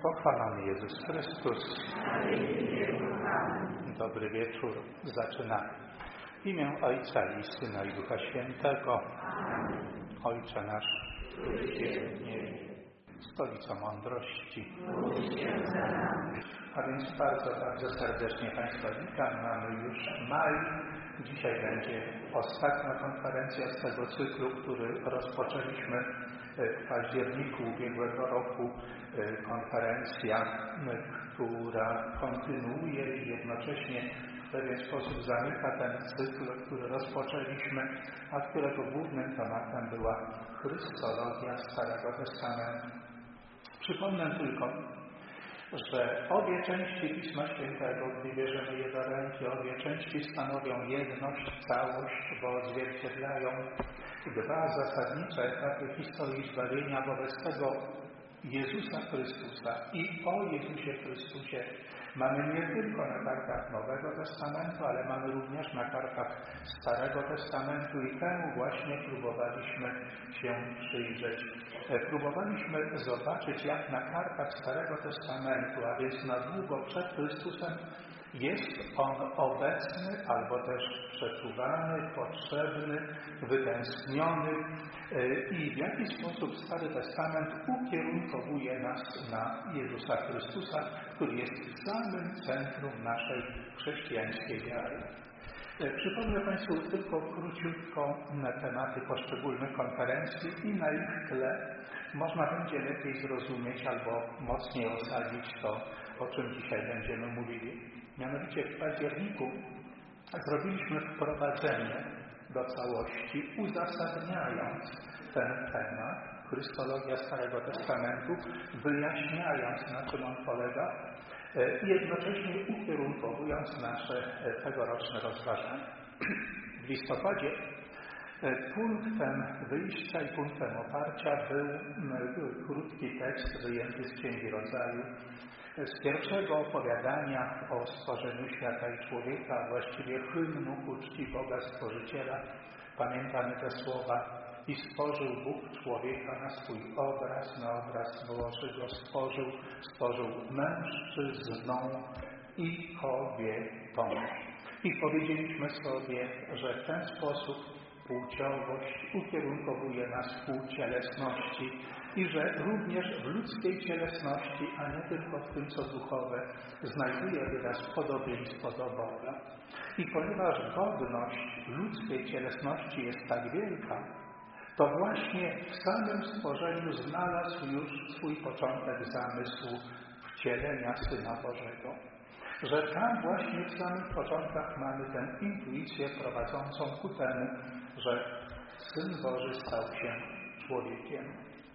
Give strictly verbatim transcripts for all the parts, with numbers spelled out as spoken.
Pochwalony Jezus Chrystus. Dobry wieczór. Zaczynamy. W imię Ojca i Syna i Ducha Świętego. Ojcze nasz, któryś jest w niebie, stolicą mądrości. A więc bardzo, bardzo serdecznie Państwa witam. Mamy już maj. Dzisiaj będzie ostatnia konferencja z tego cyklu, który rozpoczęliśmy w październiku ubiegłego roku. Konferencja, która kontynuuje i jednocześnie w pewien sposób zamyka ten cykl, który rozpoczęliśmy, a którego głównym tematem była Chrystologia Starego Testamentu. Przypomnę tylko, że obie części Pisma Świętego, gdy bierzemy je do ręki, obie części stanowią jedność, całość, bo odzwierciedlają dwa zasadnicze etapy historii zbawienia. Wobec tego Jezusa Chrystusa i o Jezusie Chrystusie mamy nie tylko na kartach Nowego Testamentu, ale mamy również na kartach Starego Testamentu i temu właśnie próbowaliśmy się przyjrzeć. Próbowaliśmy zobaczyć, jak na kartach Starego Testamentu, a więc na długo przed Chrystusem, jest on obecny albo też przeczuwany, potrzebny, wytęskniony i w jaki sposób Stary Testament ukierunkowuje nas na Jezusa Chrystusa, który jest w samym centrum naszej chrześcijańskiej wiary. Przypomnę Państwu tylko króciutko na tematy poszczególnych konferencji i na ich tle można będzie lepiej zrozumieć albo mocniej osadzić to, o czym dzisiaj będziemy mówili. Mianowicie w październiku zrobiliśmy wprowadzenie do całości, uzasadniając ten temat, Chrystologia Starego Testamentu, wyjaśniając, na czym on polega i jednocześnie ukierunkowując nasze tegoroczne rozważania. W listopadzie punktem wyjścia i punktem oparcia był krótki tekst wyjęty z Księgi Rodzaju, z pierwszego opowiadania o stworzeniu świata i człowieka, a właściwie hymnu ku czci Boga Stworzyciela. Pamiętamy te słowa: i stworzył Bóg człowieka na swój obraz, na obraz Boży go stworzył, stworzył mężczyzną i kobietą. I powiedzieliśmy sobie, że w ten sposób płciowość ukierunkowuje nas ku cielesności i że również w ludzkiej cielesności, a nie tylko w tym, co duchowe, znajduje wyraz podobieństwo do Boga. I ponieważ godność ludzkiej cielesności jest tak wielka, to właśnie w samym stworzeniu znalazł już swój początek zamysł wcielenia Syna Bożego. Że tam właśnie w samych początkach mamy tę intuicję prowadzącą ku temu, że Syn Boży stał się człowiekiem.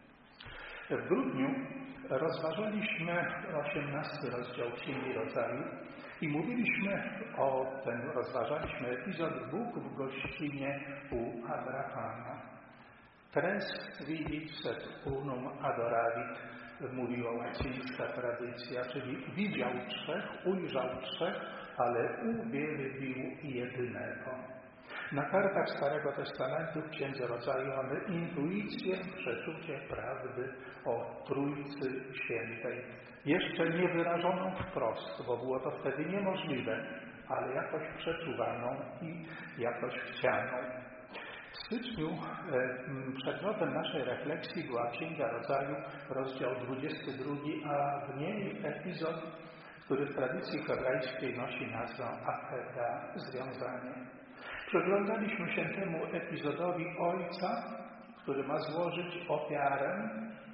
W grudniu rozważaliśmy osiemnasty rozdział Księgi Rodzaju i mówiliśmy o tym, rozważaliśmy epizod Bóg w gościnie u Abrahama. Tres vidit sed unum adoravit, mówiła łacińska tradycja, czyli widział trzech, ujrzał trzech, ale uwielbił jedynego. Na kartach Starego Testamentu w Księdze Rodzaju mamy intuicję, przeczucie prawdy o Trójcy Świętej. Jeszcze nie wyrażoną wprost, bo było to wtedy niemożliwe, ale jakoś przeczuwaną i jakoś chcianą. W styczniu przedmiotem naszej refleksji była Księga Rodzaju, rozdział dwudziesty drugi, a w niej epizod, który w tradycji hebrajskiej nosi nazwę Akeda, związanie. Przyglądaliśmy się temu epizodowi ojca, który ma złożyć ofiarę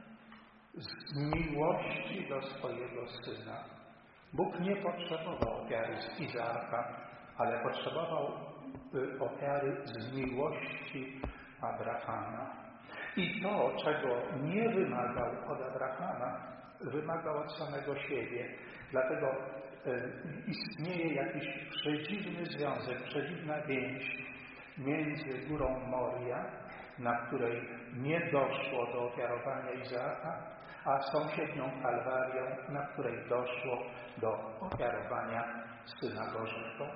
z miłości do swojego syna. Bóg nie potrzebował ofiary z Izaaka, ale potrzebował ofiary z miłości Abrahama. I to, czego nie wymagał od Abrahama, wymagał od samego siebie. Dlatego istnieje jakiś przedziwny związek, przedziwna więź między górą Moria, na której nie doszło do ofiarowania Izaaka, a sąsiednią Kalwarią, na której doszło do ofiarowania Syna Bożego.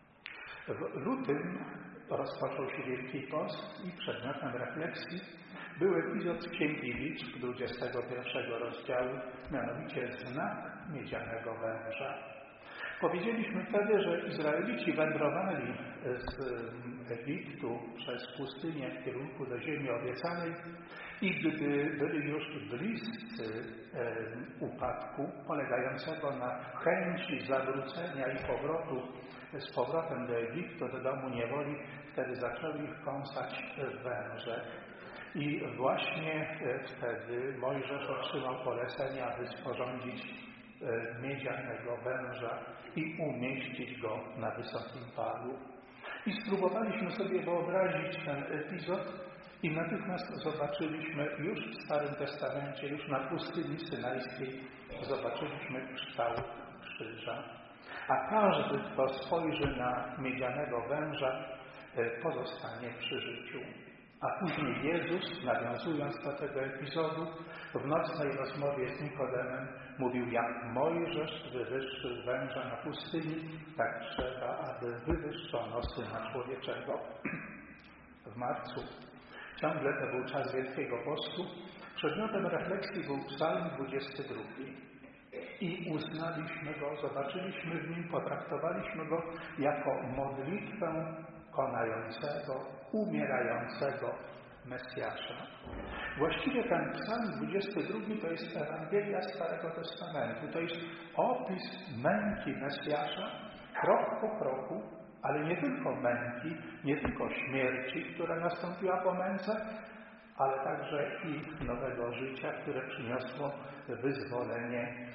W lutym rozpoczął się Wielki Post i przedmiotem refleksji był epizod z Księgi Liczb dwudziestego pierwszego rozdziału, mianowicie znak miedzianego węża. Powiedzieliśmy wtedy, że Izraelici wędrowali z Egiptu przez pustynię w kierunku do ziemi obiecanej i gdy byli już bliscy upadku, polegającego na chęci zawrócenia i powrotu z powrotem do Egiptu, do domu niewoli, wtedy zaczęły ich kąsać węże. I właśnie wtedy Mojżesz otrzymał polecenie, aby sporządzić miedzianego węża i umieścić go na wysokim palu. I spróbowaliśmy sobie wyobrazić ten epizod i natychmiast zobaczyliśmy już w Starym Testamencie, już na pustyni synajskiej, zobaczyliśmy kształt krzyża. A każdy, kto spojrzy na miedzianego węża, pozostanie przy życiu. A później Jezus, nawiązując do tego epizodu, w nocnej rozmowie z Nikodemem mówił, jak Mojżesz wywyższył węża na pustyni, tak trzeba, aby wywyższono Syna Człowieczego. W marcu, ciągle to był czas Wielkiego Postu, przedmiotem refleksji był Psalm dwudziesty drugi. I uznaliśmy go, zobaczyliśmy w nim, potraktowaliśmy go jako modlitwę konającego, umierającego Mesjasza. Właściwie ten Psalm dwudziesty drugi to jest Ewangelia Starego Testamentu. To jest opis męki Mesjasza, krok po kroku, ale nie tylko męki, nie tylko śmierci, która nastąpiła po męce, ale także i nowego życia, które przyniosło wyzwolenie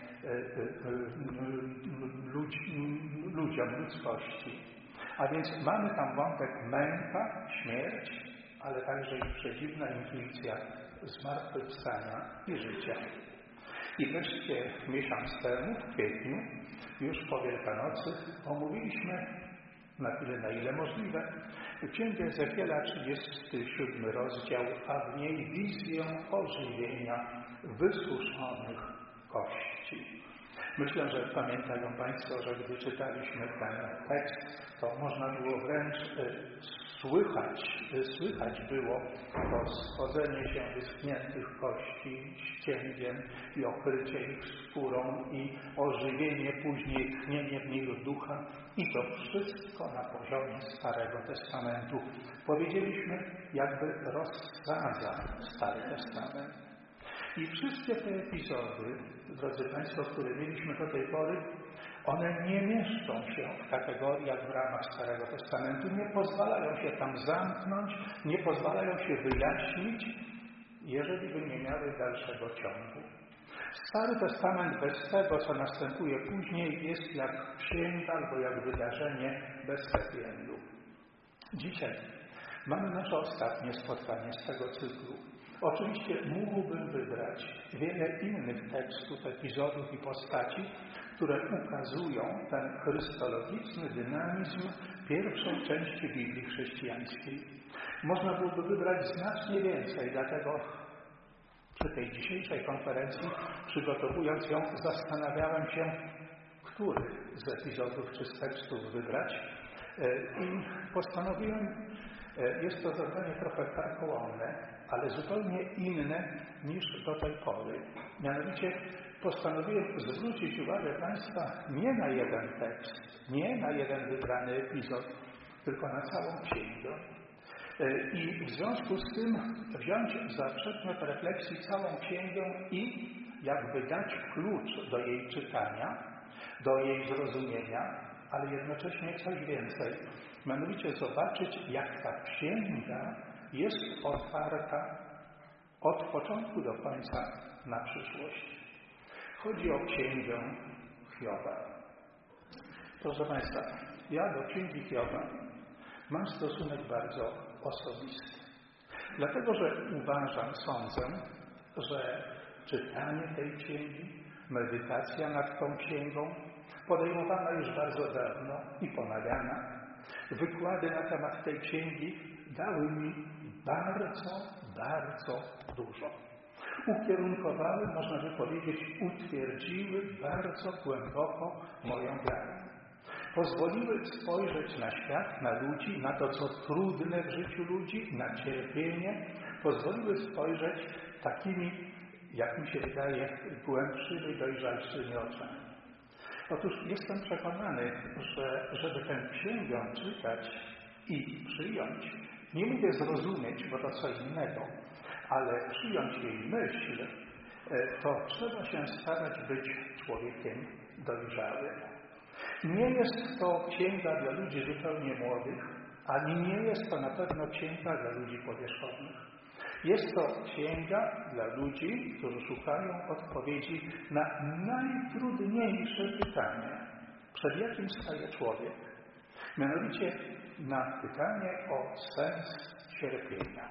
ludziom, ludzkości. A więc mamy tam wątek męka, śmierć, ale także i przedziwna intuicja zmartwychwstania i życia. I wreszcie miesiąc temu, w kwietniu, już po Wielkanocy, omówiliśmy na tyle, na ile możliwe, Księgę Ezechiela, trzydziesty siódmy rozdział, a w niej wizję ożywienia wysuszonych kości. Myślę, że pamiętają Państwo, że gdy czytaliśmy ten tekst, to można było wręcz słychać, słychać było to schodzenie się wyschniętych kości ścięgien i okrycie ich skórą i ożywienie, później tchnienie w nich ducha i to wszystko na poziomie Starego Testamentu. Powiedzieliśmy, jakby rozsadza Stary Testament. I wszystkie te epizody, drodzy Państwo, które mieliśmy do tej pory, one nie mieszczą się w kategoriach w ramach Starego Testamentu, nie pozwalają się tam zamknąć, nie pozwalają się wyjaśnić, jeżeli by nie miały dalszego ciągu. Stary Testament bez tego, co następuje później, jest jak księga albo jak wydarzenie bez happy endu. Dzisiaj mamy nasze ostatnie spotkanie z tego cyklu. Oczywiście mógłbym wybrać wiele innych tekstów, epizodów i postaci, które ukazują ten chrystologiczny dynamizm pierwszej części Biblii chrześcijańskiej. Można byłoby wybrać znacznie więcej, dlatego przy tej dzisiejszej konferencji, przygotowując ją, zastanawiałem się, który z epizodów czy z tekstów wybrać i postanowiłem, jest to zadanie trochę karkołomne, ale zupełnie inne niż do tej pory. Mianowicie postanowiłem zwrócić uwagę Państwa nie na jeden tekst, nie na jeden wybrany epizod, tylko na całą księgę. I w związku z tym wziąć za przedmiot refleksji całą księgę i jakby dać klucz do jej czytania, do jej zrozumienia, ale jednocześnie coś więcej. Mianowicie zobaczyć, jak ta księga jest otwarta od początku do końca na przyszłość. Chodzi o księgę Hioba. Proszę Państwa, ja do księgi Hioba mam stosunek bardzo osobisty. Dlatego, że uważam, sądzę, że czytanie tej księgi, medytacja nad tą księgą, podejmowana już bardzo dawno i pomawiana, wykłady na temat tej księgi dały mi bardzo, bardzo dużo. Ukierunkowały, można by powiedzieć, utwierdziły bardzo głęboko moją wiarę. Pozwoliły spojrzeć na świat, na ludzi, na to, co trudne w życiu ludzi, na cierpienie, pozwoliły spojrzeć takimi, jak mi się wydaje, głębszymi, dojrzalszymi oczami. Otóż jestem przekonany, że żeby tę księgę czytać i przyjąć, nie mówię zrozumieć, bo to co innego, ale przyjąć jej myśl, to trzeba się starać być człowiekiem dojrzałym. Nie jest to księga dla ludzi zupełnie młodych, ani nie jest to na pewno księga dla ludzi powierzchownych. Jest to księga dla ludzi, którzy szukają odpowiedzi na najtrudniejsze pytanie, przed jakim staje człowiek. Mianowicie na pytanie o sens cierpienia.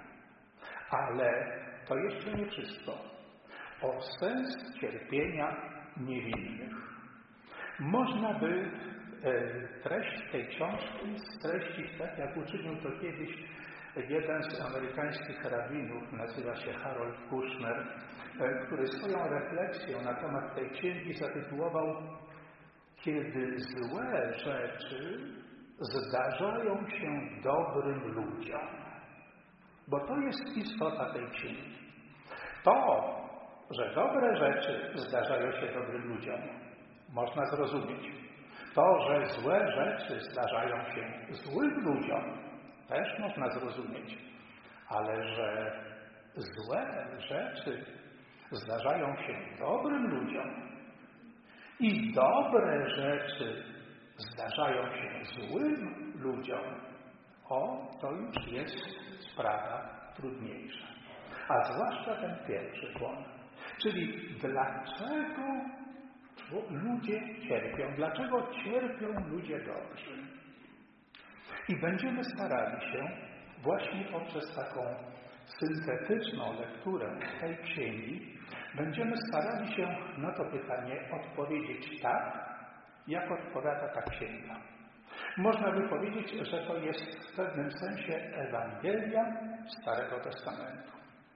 Ale to jeszcze nie wszystko. O sens cierpienia niewinnych. Można by treść tej książki streścić tak, jak uczynił to kiedyś jeden z amerykańskich rabinów, nazywa się Harold Kushner, który swoją refleksją na temat tej księgi zatytułował Kiedy złe rzeczy zdarzają się dobrym ludziom. Bo to jest istota tej księgi. To, że dobre rzeczy zdarzają się dobrym ludziom, można zrozumieć. To, że złe rzeczy zdarzają się złym ludziom, też można zrozumieć. Ale że złe rzeczy zdarzają się dobrym ludziom i dobre rzeczy zdarzają się złym ludziom, o, to już jest sprawa trudniejsza. A zwłaszcza ten pierwszy płon. Czyli dlaczego ludzie cierpią? Dlaczego cierpią ludzie dobrzy? I będziemy starali się właśnie poprzez taką syntetyczną lekturę tej księgi, będziemy starali się na to pytanie odpowiedzieć tak, jak odpowiada ta księga. Można by powiedzieć, że to jest w pewnym sensie Ewangelia Starego Testamentu.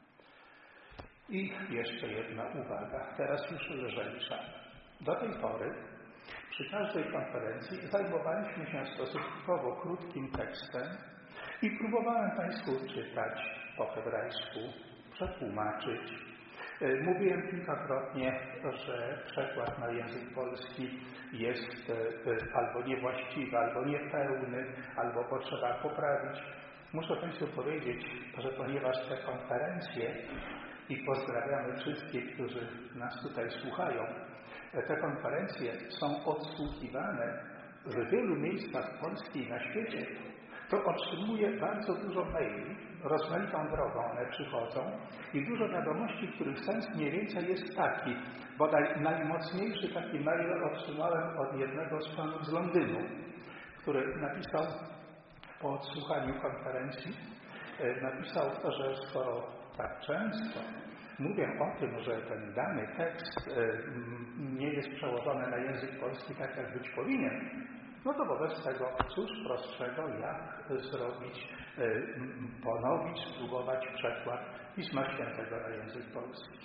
I jeszcze jedna uwaga, teraz już lżejsza. Do tej pory przy każdej konferencji zajmowaliśmy się stosunkowo krótkim tekstem i próbowałem Państwu czytać po hebrajsku, przetłumaczyć. Mówiłem kilkakrotnie, że przekład na język polski jest albo niewłaściwy, albo niepełny, albo potrzeba poprawić. Muszę Państwu powiedzieć, że ponieważ te konferencje, i pozdrawiamy wszystkich, którzy nas tutaj słuchają, te konferencje są odsłuchiwane w wielu miejscach w Polsce i na świecie, to otrzymuję bardzo dużo maili, rozmaitą drogą one przychodzą i dużo wiadomości, których sens mniej więcej jest taki, bodaj najmocniejszy taki mail otrzymałem od jednego z panów z Londynu, który napisał po odsłuchaniu konferencji, napisał, że skoro tak często mówię o tym, że ten dany tekst nie jest przełożony na język polski tak, jak być powinien, no to wobec tego cóż prostszego, jak zrobić, ponowić, spróbować przekład Pisma Świętego na język polski.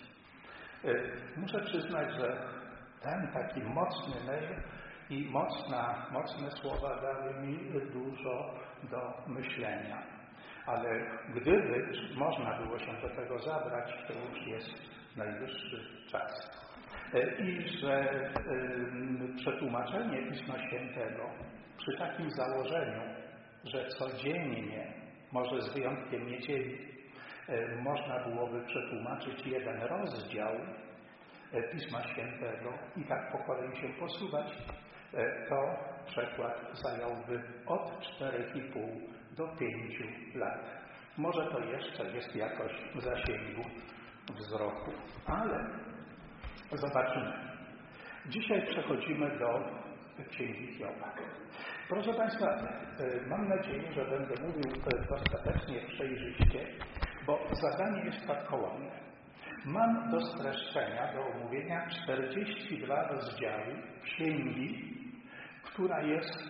Muszę przyznać, że ten taki mocny mail i mocna, mocne słowa dały mi dużo do myślenia. Ale gdyby można było się do tego zabrać, to już jest najwyższy czas. I że y, przetłumaczenie Pisma Świętego przy takim założeniu, że codziennie, może z wyjątkiem niedzieli, y, można byłoby przetłumaczyć jeden rozdział y, Pisma Świętego i tak po kolei się posuwać, y, to przekład zająłby od czterech i pół do pięciu lat. Może to jeszcze jest jakoś w zasięgu wzroku, ale zobaczymy. Dzisiaj przechodzimy do Księgi Hioba. Proszę Państwa, mam nadzieję, że będę mówił dostatecznie przejrzyście, bo zadanie jest tak kołomne. Mam do streszczenia, do omówienia czterdzieści dwa rozdziały księgi, która jest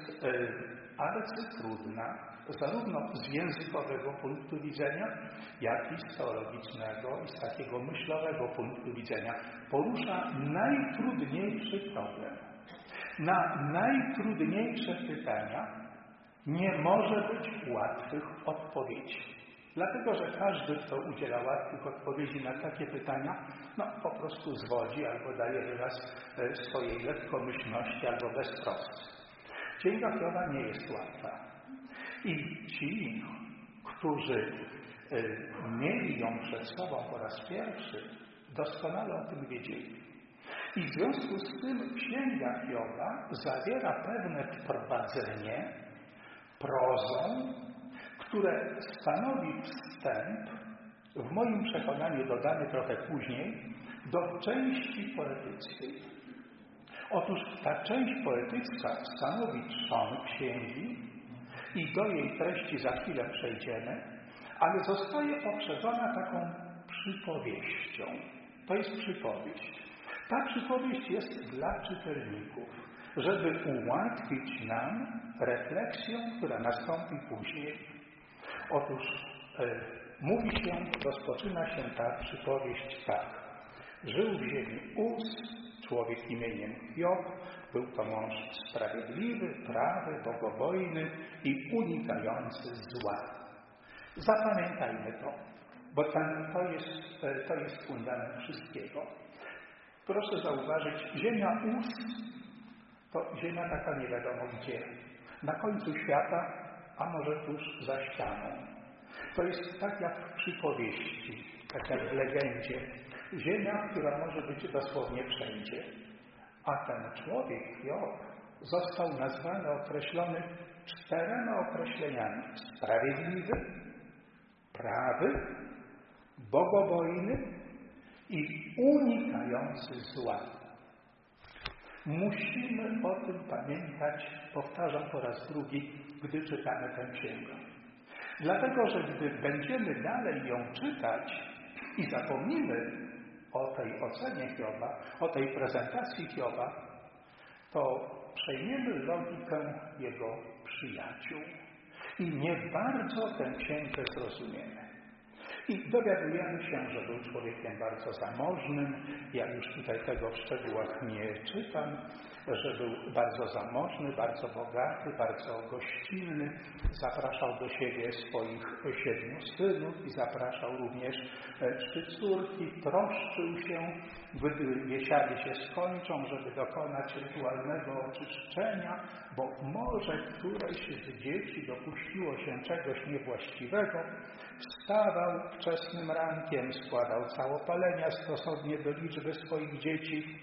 arcytrudna, zarówno z językowego punktu widzenia, jak i z teologicznego i z takiego myślowego punktu widzenia. Porusza najtrudniejszy problem. Na najtrudniejsze pytania nie może być łatwych odpowiedzi. Dlatego, że każdy, kto udziela łatwych odpowiedzi na takie pytania, no po prostu zwodzi albo daje wyraz swojej lekkomyślności albo beztroski. Księga Hioba nie jest łatwa. I ci, którzy mieli ją przed sobą po raz pierwszy, doskonale o tym wiedzieli. I w związku z tym Księga Hioba zawiera pewne wprowadzenie prozą, które stanowi wstęp, w moim przekonaniu dodany trochę później, do części poetyckiej. Otóż ta część poetycka stanowi trzon księgi i do jej treści za chwilę przejdziemy, ale zostaje poprzedzona taką przypowieścią. To jest przypowieść. Ta przypowieść jest dla czytelników, żeby ułatwić nam refleksję, która nastąpi później. Otóż e, mówi się, rozpoczyna się ta przypowieść tak. Żył w ziemi Uz, człowiek imieniem Hiob, był to mąż sprawiedliwy, prawy, bogobojny i unikający zła. Zapamiętajmy to, bo ten, to, jest, to jest fundament wszystkiego. Proszę zauważyć, ziemia Uz to ziemia taka nie wiadomo gdzie. Na końcu świata, a może tuż za ścianą. To jest tak jak w przypowieści, tak jak w legendzie. Ziemia, która może być dosłownie wszędzie. A ten człowiek, Hiob, został nazwany, określony czterema określeniami. Sprawiedliwy, prawy, bogobojny i unikający zła. Musimy o tym pamiętać, powtarzam po raz drugi, gdy czytamy tę księgę. Dlatego, że gdy będziemy dalej ją czytać i zapomnimy o tej ocenie Hioba, o tej prezentacji Hioba, to przejmiemy logikę jego przyjaciół i nie bardzo tę księgę zrozumiemy. I dowiadujemy się, że był człowiekiem bardzo zamożnym. Ja już tutaj tego w szczegółach nie czytam, że był bardzo zamożny, bardzo bogaty, bardzo gościnny. Zapraszał do siebie swoich siedmiu synów i zapraszał również trzy córki. Troszczył się, gdy wiesiady się skończą, żeby dokonać rytualnego oczyszczenia, bo może któreś z dzieci dopuściło się czegoś niewłaściwego. Wstawał wczesnym rankiem, składał całopalenia stosownie do liczby swoich dzieci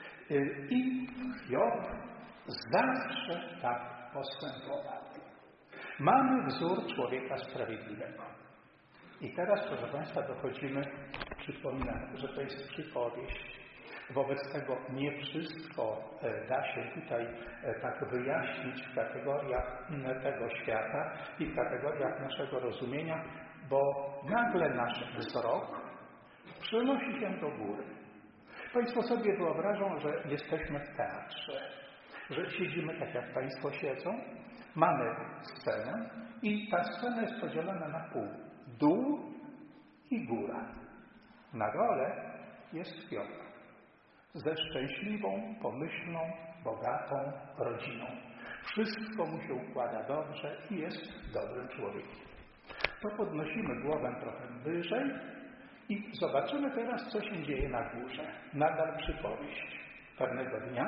i Hiob zawsze tak postępował. Mamy wzór człowieka sprawiedliwego. I teraz, proszę Państwa, dochodzimy, przypominam, że to jest przypowieść. Wobec tego nie wszystko da się tutaj tak wyjaśnić w kategoriach tego świata i w kategoriach naszego rozumienia, bo nagle nasz wzrok przenosi się do góry. Państwo sobie wyobrażą, że jesteśmy w teatrze, że siedzimy tak jak Państwo siedzą, mamy scenę i ta scena jest podzielona na pół. Dół i góra. Na dole jest Hiob ze szczęśliwą, pomyślną, bogatą rodziną. Wszystko mu się układa dobrze i jest dobrym człowiekiem. To podnosimy głowę trochę wyżej i zobaczymy teraz, co się dzieje na górze. Nadal przypowieść. Pewnego dnia,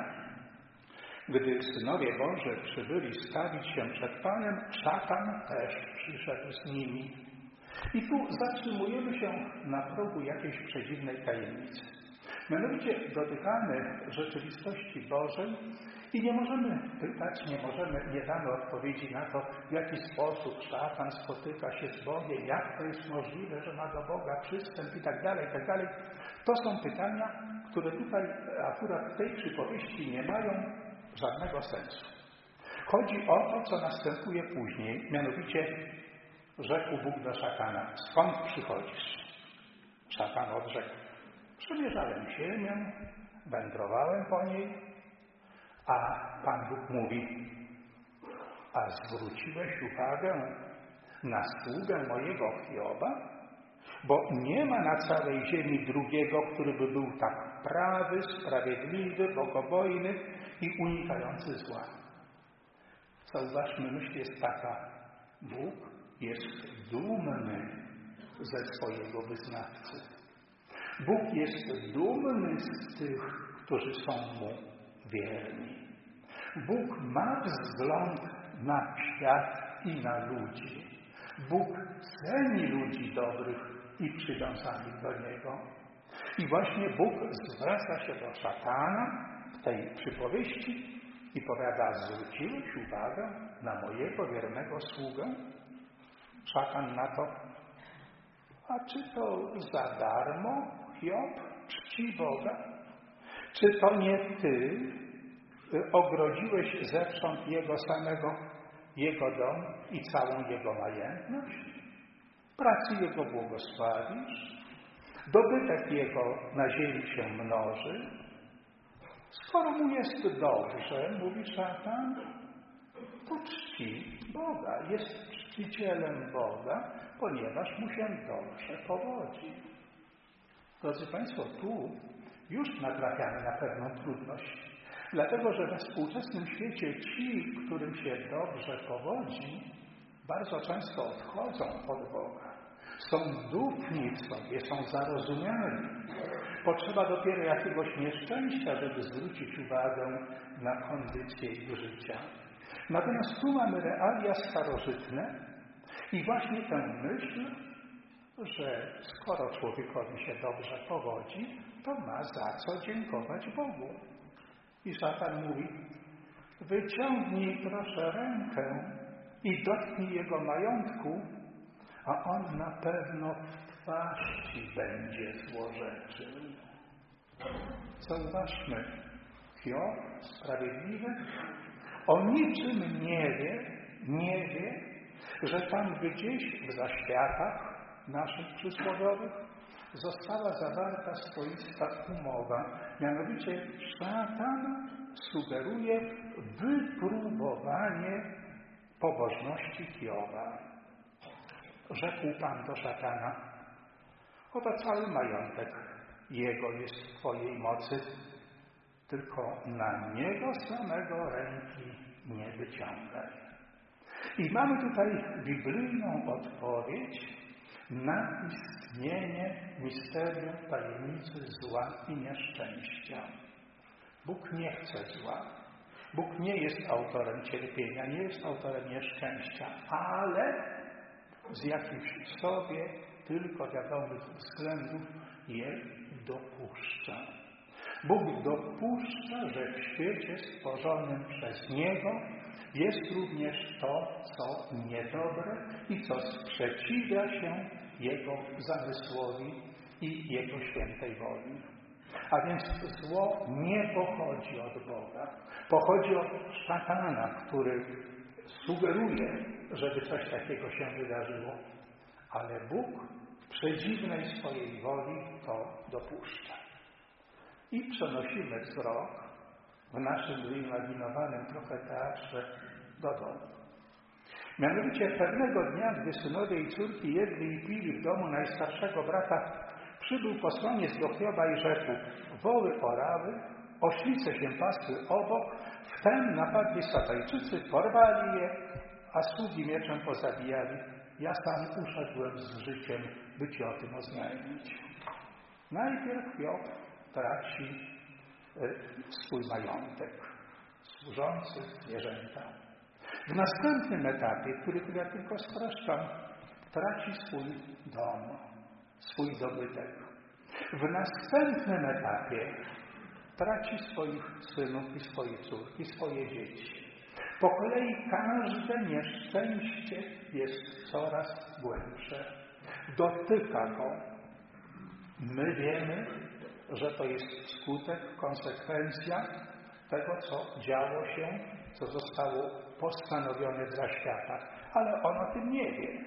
gdy synowie Boży przybyli stawić się przed Panem, szatan też przyszedł z nimi. I tu zatrzymujemy się na progu jakiejś przedziwnej tajemnicy. Mianowicie dotykamy rzeczywistości Bożej i nie możemy pytać, nie możemy, nie damy odpowiedzi na to, w jaki sposób szatan spotyka się z Bogiem, jak to jest możliwe, że ma do Boga przystęp i tak dalej, i tak dalej. To są pytania, które tutaj akurat w tej przypowieści nie mają żadnego sensu. Chodzi o to, co następuje później, mianowicie rzekł Bóg do szatana: skąd przychodzisz? Szatan odrzekł: przemierzałem ziemię, wędrowałem po niej, a Pan Bóg mówi: a zwróciłeś uwagę na sługę mojego Hioba? Bo nie ma na całej ziemi drugiego, który by był tak prawy, sprawiedliwy, bogobojny i unikający zła. Zauważmy, myśl jest taka: Bóg jest dumny ze swojego wyznawcy. Bóg jest dumny z tych, którzy są Mu wierni. Bóg ma wzgląd na świat i na ludzi. Bóg ceni ludzi dobrych i przywiązanych do Niego. I właśnie Bóg zwraca się do szatana w tej przypowieści i powiada: zwróciłeś uwagę na mojego wiernego sługę? Szatan na to: a czy to za darmo Hiob czci Boga? Czy to nie ty ogrodziłeś zewsząd jego samego, jego dom i całą jego majętność? Pracy jego błogosławisz? Dobytek jego na ziemi się mnoży? Skoro mu jest dobrze, mówi szatan, to czci Boga. Jest czcicielem Boga, ponieważ mu się dobrze powodzi. Drodzy Państwo, tu już natrafiamy na pewną trudność. Dlatego, że we współczesnym świecie ci, którym się dobrze powodzi, bardzo często odchodzą od Boga. Są dupni w sobie, są zarozumiali. Potrzeba dopiero jakiegoś nieszczęścia, żeby zwrócić uwagę na kondycję ich życia. Natomiast tu mamy realia starożytne i właśnie tę myśl, że skoro człowiekowi się dobrze powodzi, to ma za co dziękować Bogu. I szatan mówi: wyciągnij proszę rękę i dotknij jego majątku, a on na pewno w twarz ci będzie złorzeczył. Zauważmy, Hiob sprawiedliwy o niczym nie wie, nie wie, że tam gdzieś w zaświatach naszych przysłowiowych została zawarta swoista umowa. Mianowicie szatan sugeruje wypróbowanie pobożności Hioba. Rzekł Pan do szatana: oto cały majątek jego jest w Twojej mocy, tylko na niego samego ręki nie wyciągaj. I mamy tutaj biblijną odpowiedź na istnienie misterium tajemnicy zła i nieszczęścia. Bóg nie chce zła. Bóg nie jest autorem cierpienia, nie jest autorem nieszczęścia, ale z jakichś sobie tylko wiadomych względów je dopuszcza. Bóg dopuszcza, że w świecie stworzonym przez Niego jest również to, co niedobre i co sprzeciwia się Jego zamysłowi i Jego świętej woli. A więc zło nie pochodzi od Boga. Pochodzi od szatana, który sugeruje, żeby coś takiego się wydarzyło. Ale Bóg w przedziwnej swojej woli to dopuszcza. I przenosimy wzrok w naszym wyimaginowanym trochę teatrze do domu. Mianowicie pewnego dnia, gdy synowie i córki jedli i pili w domu najstarszego brata, przybył posłaniec do Hioba i rzekł: woły orały, oślice się pasły obok, wtem napadli Satajczycy, porwali je, a sługi mieczem pozabijali. Ja sam uszedłem z życiem, by ci o tym oznajmić. Najpierw Hiob traci swój majątek służący, zwierzęta. W następnym etapie, który tu ja tylko streszczam, traci swój dom, swój dobytek. W następnym etapie traci swoich synów i swoje córki, swoje dzieci. Po kolei każde nieszczęście jest coraz głębsze. Dotyka go. My wiemy, że to jest skutek, konsekwencja tego, co działo się, co zostało postanowione w zaświatach. Ale on o tym nie wie.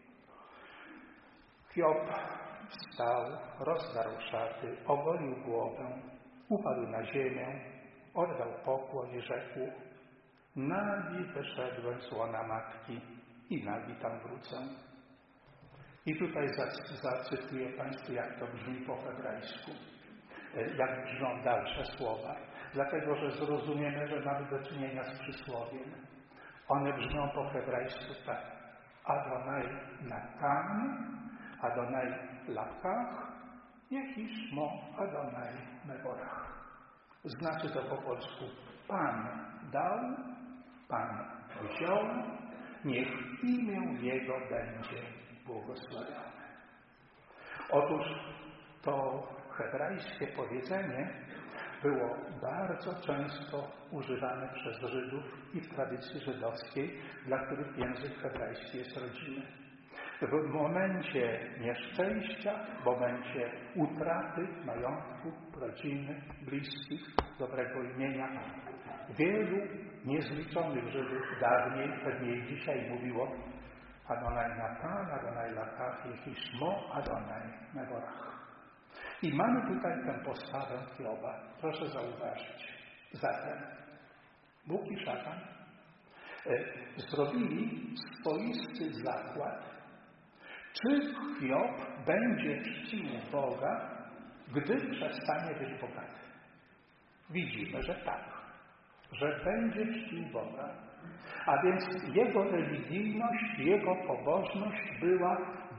Hiob wstał, rozdarł szaty, ogolił głowę, upadł na ziemię, oddał pokłon i rzekł: nagi wyszedłem z łona matki i nagi tam wrócę. I tutaj zacytuję Państwu, jak to brzmi po hebrajsku, jak brzmią dalsze słowa. Dlatego, że zrozumiemy, że mamy do czynienia z przysłowiem. One brzmią po hebrajsku tak: Adonai Natan Adonai Lakach, Jehi Szmo Adonai Mevorach. Znaczy to po polsku Pan dał, Pan wziął, niech imię Jego będzie błogosławione. Otóż to hebrajskie powiedzenie było bardzo często używane przez Żydów i w tradycji żydowskiej, dla których język hebrajski jest rodzimy. W momencie nieszczęścia, w momencie utraty majątku, rodziny, bliskich, dobrego imienia, wielu niezliczonych Żydów dawniej, pewnie i dzisiaj mówiło Adonai Natan, Adonai Lakach, Jehi Szmo Adonai Mevorach. I mamy tutaj tę postawę Hioba. Proszę zauważyć. Zatem Bóg i szatan e, zrobili swoisty zakład, czy Hiob będzie czcił Boga, gdy przestanie być bogaty. Widzimy, że tak, że będzie czcił Boga. A więc jego religijność, jego pobożność była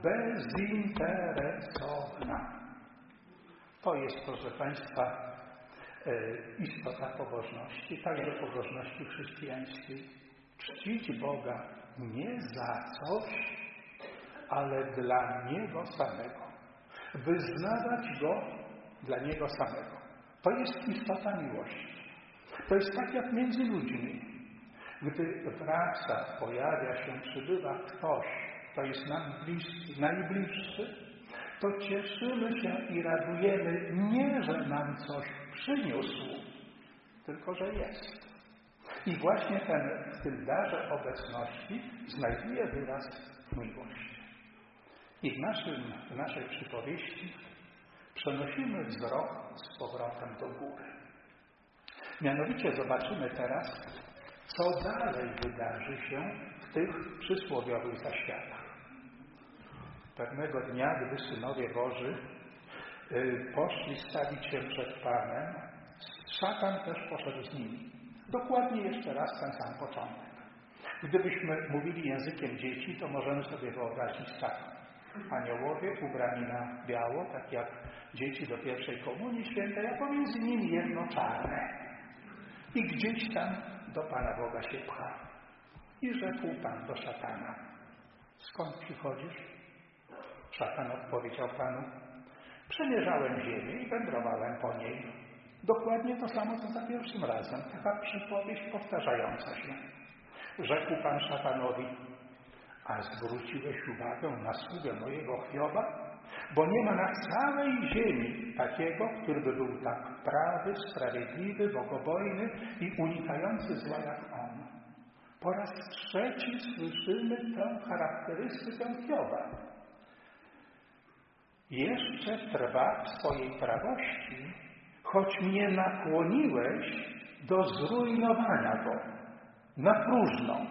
bezinteresowna. To jest, proszę Państwa, istota pobożności, także pobożności chrześcijańskiej. Czcić Boga nie za coś, ale dla Niego samego. Wyznawać Go dla Niego samego. To jest istota miłości. To jest tak jak między ludźmi. Gdy wraca, pojawia się, przybywa ktoś, kto jest nam bliski, najbliższy, to cieszymy się i radujemy nie, że nam coś przyniósł, tylko że jest. I właśnie ten, w tym darze obecności znajduje wyraz miłość. I w, naszym, w naszej przypowieści przenosimy wzrok z powrotem do góry. Mianowicie zobaczymy teraz, co dalej wydarzy się w tych przysłowiowych zaświatach. Pewnego dnia, gdy synowie Boży y, poszli stawić się przed Panem, szatan też poszedł z nimi. Dokładnie jeszcze raz ten sam początek. Gdybyśmy mówili językiem dzieci, to możemy sobie wyobrazić tak. Aniołowie ubrani na biało, tak jak dzieci do pierwszej komunii świętej, a pomiędzy nimi jedno czarne. I gdzieś tam do Pana Boga się pcha. I rzekł Pan do szatana: skąd przychodzisz? Szatan odpowiedział Panu: przemierzałem ziemię i wędrowałem po niej. Dokładnie to samo, co za pierwszym razem. Taka przypowieść powtarzająca się. Rzekł Pan szatanowi: a zwróciłeś uwagę na sługę mojego Hioba? Bo nie ma na całej ziemi takiego, który by był tak prawy, sprawiedliwy, bogobojny i unikający zła jak on. Po raz trzeci słyszymy tę charakterystykę Hioba. Jeszcze trwa w swojej prawości, choć mnie nakłoniłeś do zrujnowania go na próżno.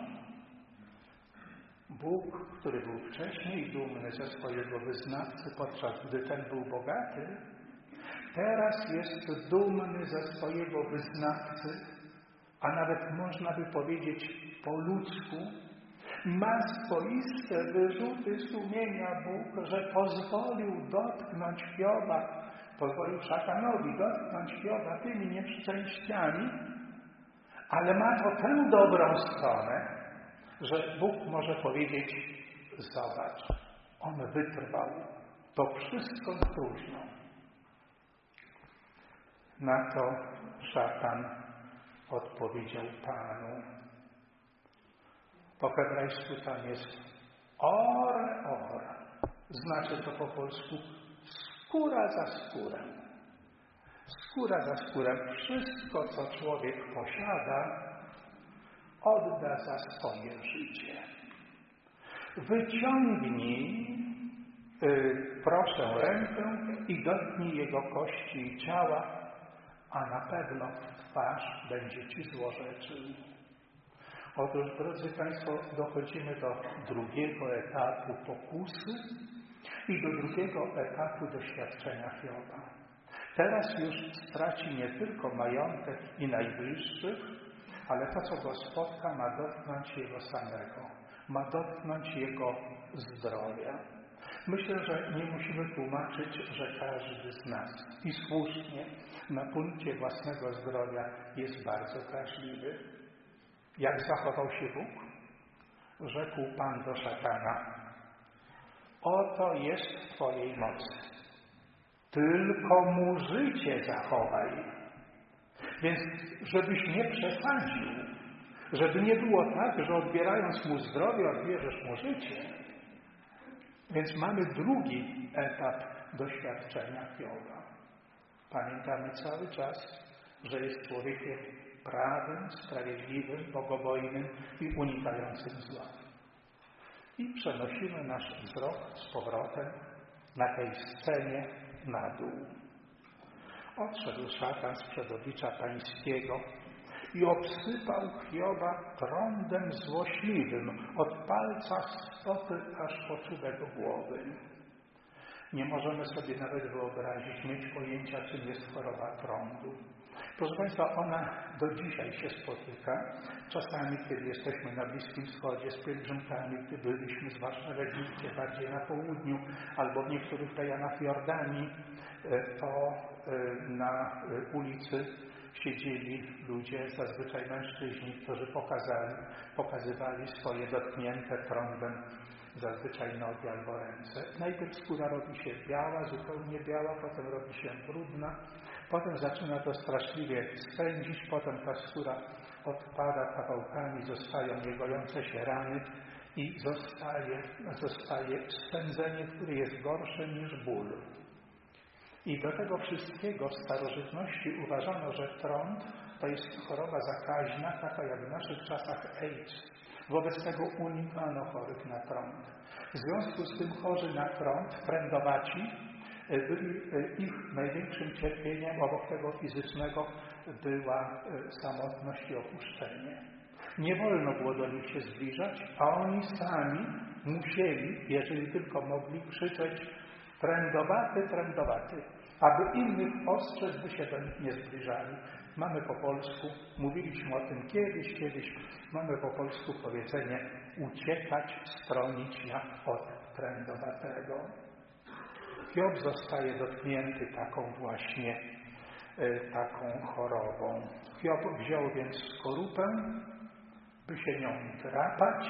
Bóg, który był wcześniej dumny ze swojego wyznawcy, podczas gdy ten był bogaty, teraz jest dumny ze swojego wyznawcy, a nawet można by powiedzieć po ludzku, ma swoiste wyrzuty sumienia Bóg, że pozwolił dotknąć Hioba, pozwolił szatanowi dotknąć Hioba tymi nieszczęściami, ale ma to tę dobrą stronę, że Bóg może powiedzieć: zobacz, on wytrwał, to wszystko na próżno. Na to szatan odpowiedział Panu. Po hebrajsku tam jest ore, ore. Znaczy to po polsku skóra za skórę. Skóra za skórę. Wszystko, co człowiek posiada, odda za swoje życie. Wyciągnij, yy, proszę, rękę i dotknij jego kości i ciała, a na pewno w twarz będzie ci złorzeczył. Otóż, drodzy Państwo, dochodzimy do drugiego etapu pokusy i do drugiego etapu doświadczenia Hioba. Teraz już straci nie tylko majątek i najbliższych, ale to, co go spotka, ma dotknąć jego samego. Ma dotknąć jego zdrowia. Myślę, że nie musimy tłumaczyć, że każdy z nas i słusznie na punkcie własnego zdrowia jest bardzo wrażliwy. Jak zachował się Bóg? Rzekł Pan do szatana: oto jest w Twojej mocy, tylko mu życie zachowaj. Więc żebyś nie przesadził, żeby nie było tak, że odbierając mu zdrowie, odbierzesz mu życie. Więc mamy drugi etap doświadczenia Hioba. Pamiętamy cały czas, że jest człowiekiem prawym, sprawiedliwym, bogobojnym i unikającym zła. I przenosimy nasz wzrok z powrotem na tej scenie na dół. Odszedł szatan sprzed oblicza Pańskiego i obsypał Hioba trądem złośliwym od palca stopy aż po czubek głowy. Nie możemy sobie nawet wyobrazić, mieć pojęcia, czym jest choroba trądu. Proszę Państwa, ona do dzisiaj się spotyka. Czasami, kiedy jesteśmy na Bliskim Wschodzie z pielgrzymkami, gdy byliśmy zwłaszcza w Egipcie, bardziej na południu, albo w niektórych rejonach Jordanii, to na ulicy siedzieli ludzie, zazwyczaj mężczyźni, którzy pokazali, pokazywali swoje dotknięte trądem zazwyczaj nogi albo ręce. Najpierw skóra robi się biała, zupełnie biała, potem robi się brudna, potem zaczyna to straszliwie spędzić, potem ta skóra odpada kawałkami, zostają niegojące się rany i zostaje, zostaje spędzenie, które jest gorsze niż ból. I do tego wszystkiego w starożytności uważano, że trąd to jest choroba zakaźna, taka jak w naszych czasach AIDS. Wobec tego unikano chorych na trąd. W związku z tym chorzy na trąd, trędowaci, byli, ich największym cierpieniem obok tego fizycznego była samotność i opuszczenie. Nie wolno było do nich się zbliżać, a oni sami musieli, jeżeli tylko mogli, krzyczeć: trędowaty, trędowaty, aby innych ostrzec, by się do nich nie zbliżali. Mamy po polsku, mówiliśmy o tym kiedyś, kiedyś, mamy po polsku powiedzenie: uciekać, stronić jak od trędowatego. Hiob zostaje dotknięty taką właśnie, y, taką chorobą. Hiob wziął więc skorupę, by się nią drapać,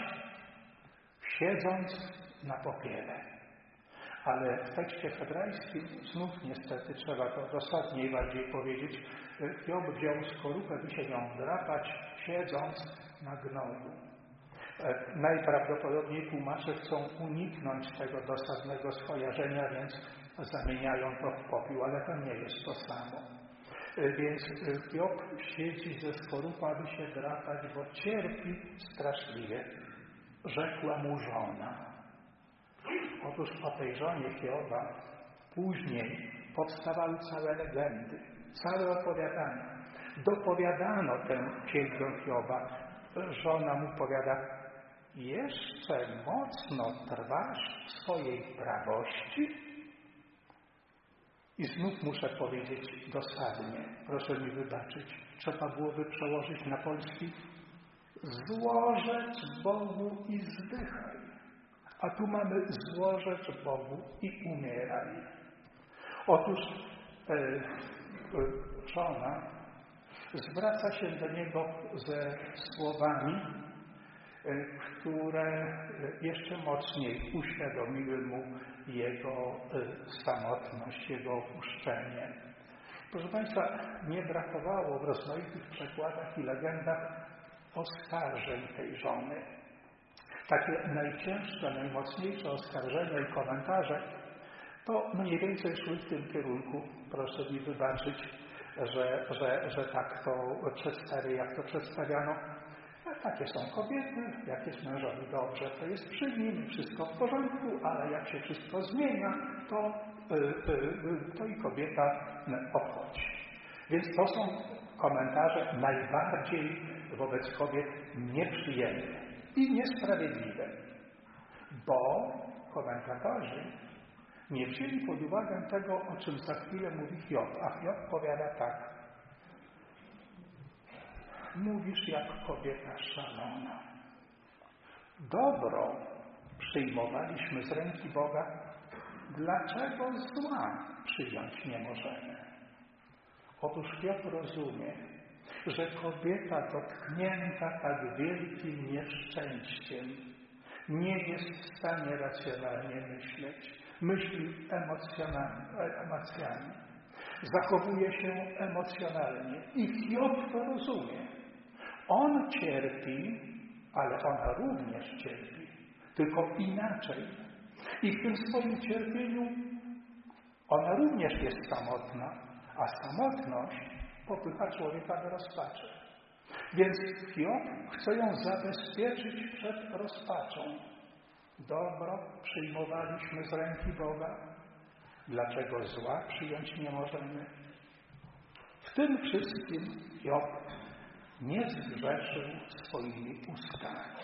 siedząc na popiele. Ale w tekście hebrajskim znów niestety trzeba to dosadniej bardziej powiedzieć. Hiob wziął skorupę, by się nią drapać, siedząc na gnoju. Najprawdopodobniej tłumacze chcą uniknąć tego dosadnego skojarzenia, więc zamieniają to w popiół, ale to nie jest to samo. Więc Hiob siedzi ze skorupą, aby się drapać, bo cierpi straszliwie. Rzekła mu żona. Otóż o tej żonie Hioba później powstawały całe legendy, całe opowiadania. Dopowiadano tę księgę Hioba. Żona mu powiada: jeszcze mocno trwasz w swojej prawości? I znów muszę powiedzieć dosadnie, proszę mi wybaczyć, trzeba byłoby przełożyć na polski: złożecz Bogu i zdychaj. A tu mamy: złożecz Bogu i umieraj. Otóż e, e, żona zwraca się do niego ze słowami, e, które jeszcze mocniej uświadomiły mu jego e, samotność, jego opuszczenie. Proszę Państwa, nie brakowało w rozmaitych przekładach i legendach oskarżeń tej żony. Takie najcięższe, najmocniejsze oskarżenia i komentarze to mniej więcej szły w tym kierunku. Proszę mi wybaczyć, że, że, że tak to przedstawię, jak to przedstawiano. A takie są kobiety, jak jest mężowi dobrze, to jest przy nim, wszystko w porządku, ale jak się wszystko zmienia, to, to i kobieta odchodzi. Więc to są komentarze najbardziej wobec kobiet nieprzyjemne i niesprawiedliwe, bo komentatorzy nie wzięli pod uwagę tego, o czym za chwilę mówi Hiob. A Hiob powiada tak: mówisz jak kobieta szalona. Dobro przyjmowaliśmy z ręki Boga, dlaczego zła przyjąć nie możemy? Otóż Hiob rozumie, że kobieta dotknięta tak wielkim nieszczęściem nie jest w stanie racjonalnie myśleć. Myśli emocjami. Zachowuje się emocjonalnie. I Hiob to rozumie. On cierpi, ale ona również cierpi. Tylko inaczej. I w tym swoim cierpieniu ona również jest samotna, a samotność popycha człowieka do rozpaczy. Więc Hiob chce ją zabezpieczyć przed rozpaczą. Dobro przyjmowaliśmy z ręki Boga. Dlaczego zła przyjąć nie możemy? W tym wszystkim Hiob nie zgrzeszył swoimi ustami.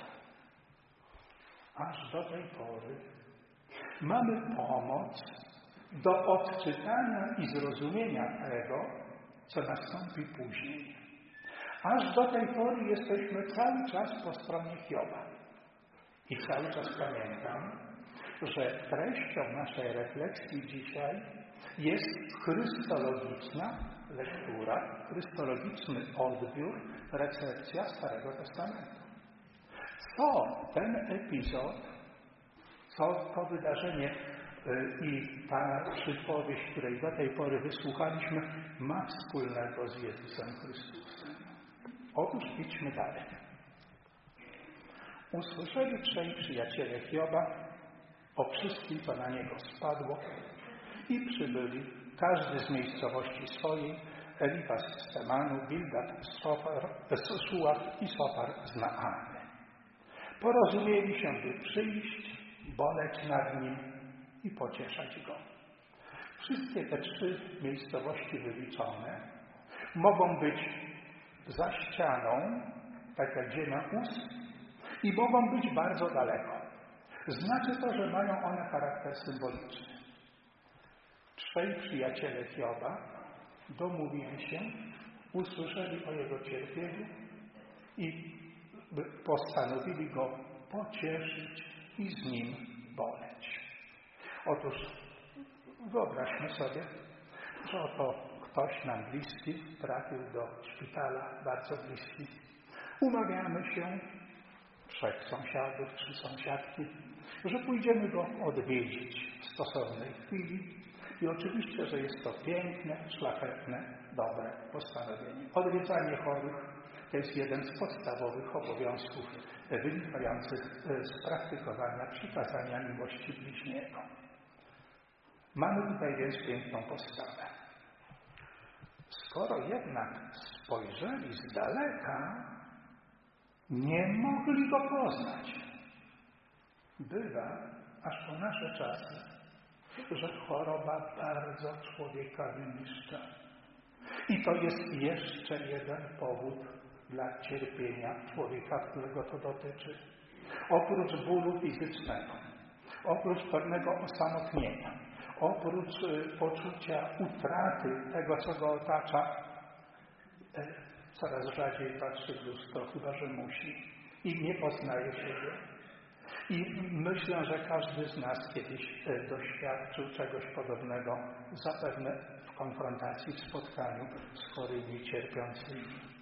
Aż do tej pory mamy pomoc do odczytania i zrozumienia tego, co nastąpi później. Aż do tej pory jesteśmy cały czas po stronie Hioba. I cały czas pamiętam, że treścią naszej refleksji dzisiaj jest chrystologiczna lektura, chrystologiczny odbiór, recepcja Starego Testamentu. Co ten epizod, co to wydarzenie i ta przypowieść, której do tej pory wysłuchaliśmy, ma wspólnego z Jezusem Chrystusem? Otóż idźmy dalej. Usłyszeli trzej przyjaciele Hioba o wszystkim, co na niego spadło, i przybyli, każdy z miejscowości swojej, Elifaz z Temanu, Bildad z Szuach i Sofar z Naamy. Porozumieli się, by przyjść, boleć nad nim i pocieszać go. Wszystkie te trzy miejscowości wyliczone mogą być za ścianą, tak jak ziemia ust, i mogą być bardzo daleko. Znaczy to, że mają one charakter symboliczny. Trzej przyjaciele Hioba domówili się, usłyszeli o jego cierpieniu i postanowili go pocieszyć i z nim boleć. Otóż wyobraźmy sobie, że oto ktoś nam bliski trafił do szpitala, bardzo bliski. Umawiamy się, trzech sąsiadów, trzy sąsiadki, że pójdziemy go odwiedzić w stosownej chwili. I oczywiście, że jest to piękne, szlachetne, dobre postanowienie. Odwiedzanie chorych to jest jeden z podstawowych obowiązków wynikających z praktykowania przykazania miłości bliźniego. Mamy tutaj więc piękną postawę. Skoro jednak spojrzeli z daleka, nie mogli go poznać. Bywa, aż po nasze czasy, że choroba bardzo człowieka wyniszcza. I to jest jeszcze jeden powód dla cierpienia człowieka, którego to dotyczy. Oprócz bólu fizycznego, oprócz pewnego osamotnienia, oprócz y, poczucia utraty tego, co go otacza, y, coraz rzadziej patrzy w lustro, chyba że musi, i nie poznaje siebie. I myślę, że każdy z nas kiedyś y, doświadczył czegoś podobnego, zapewne w konfrontacji, w spotkaniu z chorymi, cierpiącymi.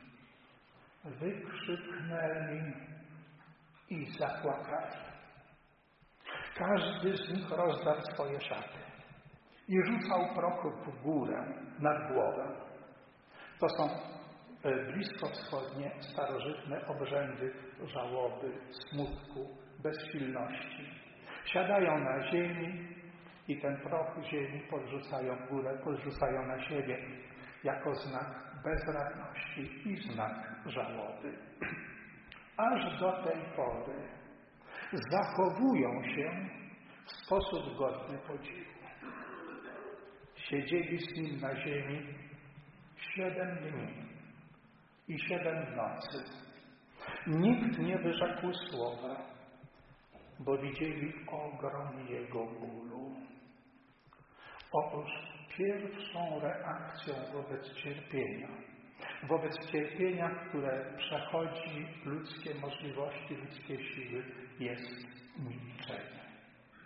Wykrzyknęli i zapłakali. Każdy z nich rozdarł swoje szaty i rzucał proch w górę, nad głowę. To są bliskowschodnie, starożytne obrzędy żałoby, smutku, bezsilności. Siadają na ziemi i ten proch ziemi podrzucają w górę, podrzucają na siebie jako znak bezradności i znak żałoby. Aż do tej pory zachowują się w sposób godny podziwu. Siedzieli z nim na ziemi siedem dni i siedem nocy. Nikt nie wyrzekł słowa, bo widzieli ogrom jego bólu. Otóż pierwszą reakcją wobec cierpienia, wobec cierpienia, które przechodzi ludzkie możliwości, ludzkie siły, jest milczenie.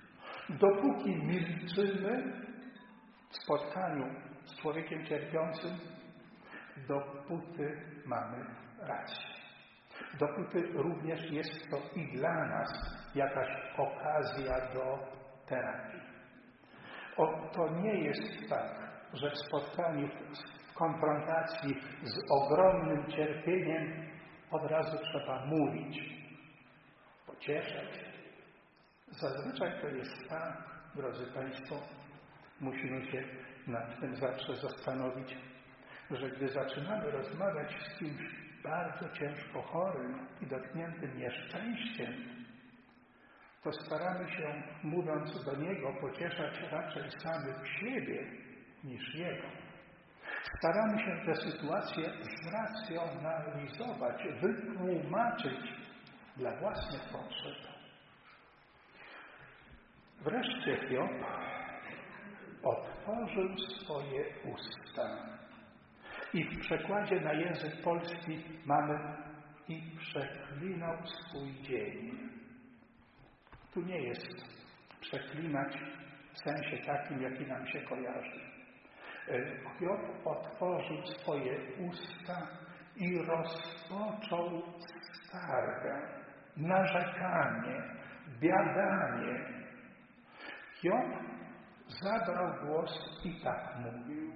Dopóki milczymy w spotkaniu z człowiekiem cierpiącym, dopóty mamy rację. Dopóty również jest to i dla nas jakaś okazja do terapii. O, to nie jest tak, że w spotkaniu, w konfrontacji z ogromnym cierpieniem od razu trzeba mówić, pocieszać. Zazwyczaj to jest tak, drodzy Państwo, musimy się nad tym zawsze zastanowić, że gdy zaczynamy rozmawiać z kimś bardzo ciężko chorym i dotkniętym nieszczęściem, to staramy się, mówiąc do niego, pocieszać raczej samych siebie niż jego. Staramy się tę sytuację zracjonalizować, wytłumaczyć dla własnych potrzeb. Wreszcie Hiob otworzył swoje usta. I w przekładzie na język polski mamy i przeklinał swój dzień. Tu nie jest przeklinać w sensie takim, jaki nam się kojarzy. Hiob otworzył swoje usta i rozpoczął skargę, narzekanie, biadanie. Hiob zabrał głos i tak mówił.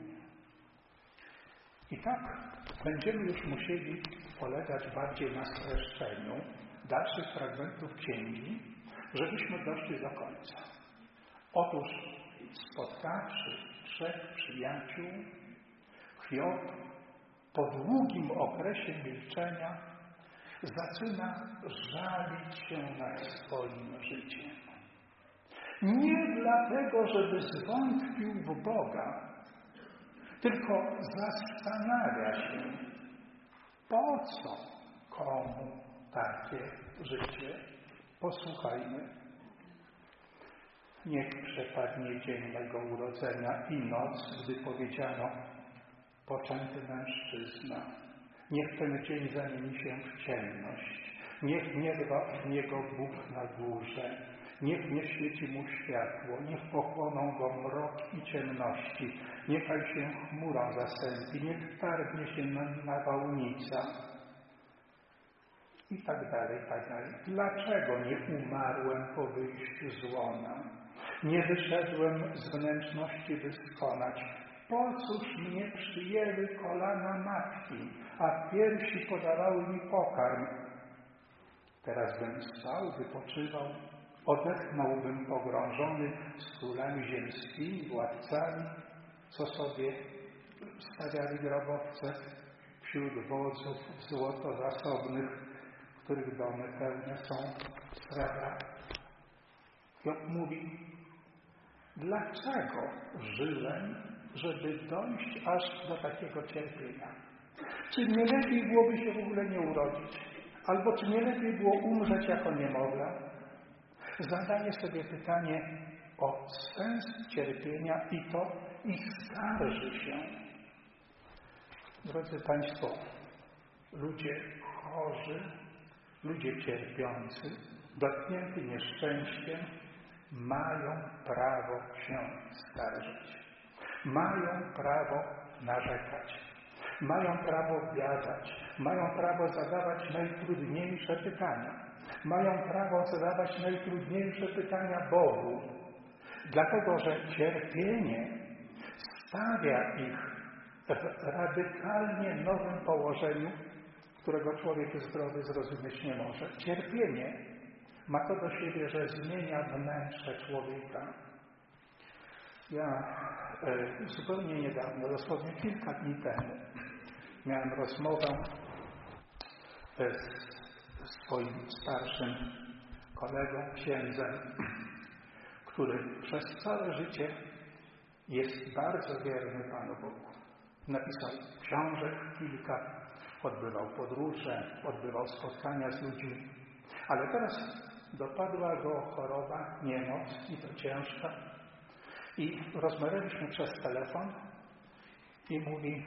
I tak będziemy już musieli polegać bardziej na streszczeniu dalszych fragmentów księgi, żebyśmy doszli do końca. Otóż spotkawszy trzech przyjaciół, Hiob po długim okresie milczenia zaczyna żalić się nad swoim życiem. Nie dlatego, żeby zwątpił w Boga, tylko zastanawia się, po co komu takie życie. Posłuchajmy. Niech przepadnie dzień mego urodzenia i noc, gdy powiedziano poczęty mężczyzna. Niech ten dzień zamieni się w ciemność. Niech nie dba w niego Bóg na górze. Niech nie świeci mu światło, niech pochłoną go mrok i ciemności, niechaj się chmurą zasępi, niech targnie się nawałnica. I tak dalej, i tak dalej. Dlaczego nie umarłem po wyjściu z łona? Nie wyszedłem z wnętrzności, by skonać. Po cóż mnie przyjęły kolana matki, a piersi podawały mi pokarm? Teraz bym spał, wypoczywał, odetchnąłbym pogrążony z królami ziemskimi, władcami, co sobie stawiali grobowce wśród wodzów złotozasobnych, których domy pełne są srebra. Hiob mówi, dlaczego żyłem, żeby dojść aż do takiego cierpienia? Czy nie lepiej byłoby się w ogóle nie urodzić? Albo czy nie lepiej było umrzeć jako niemowlę? Zadaje sobie pytanie o sens cierpienia i to i skarży się. Drodzy Państwo, ludzie chorzy, ludzie cierpiący, dotknięci nieszczęściem, mają prawo się skarżyć. Mają prawo narzekać. Mają prawo biadać. Mają prawo zadawać najtrudniejsze pytania. Mają prawo zadawać najtrudniejsze pytania Bogu. Dlatego, że cierpienie stawia ich w radykalnie nowym położeniu, którego człowiek zdrowy zrozumieć nie może. Cierpienie ma to do siebie, że zmienia wnętrze człowieka. Ja e, zupełnie niedawno, dosłownie kilka dni temu, miałem rozmowę e, z swoim starszym kolegą, księdzem, który przez całe życie jest bardzo wierny Panu Bogu. Napisał książek kilka, odbywał podróże, odbywał spotkania z ludźmi, ale teraz dopadła go choroba, niemoc i to ciężka. I rozmawialiśmy przez telefon i mówi,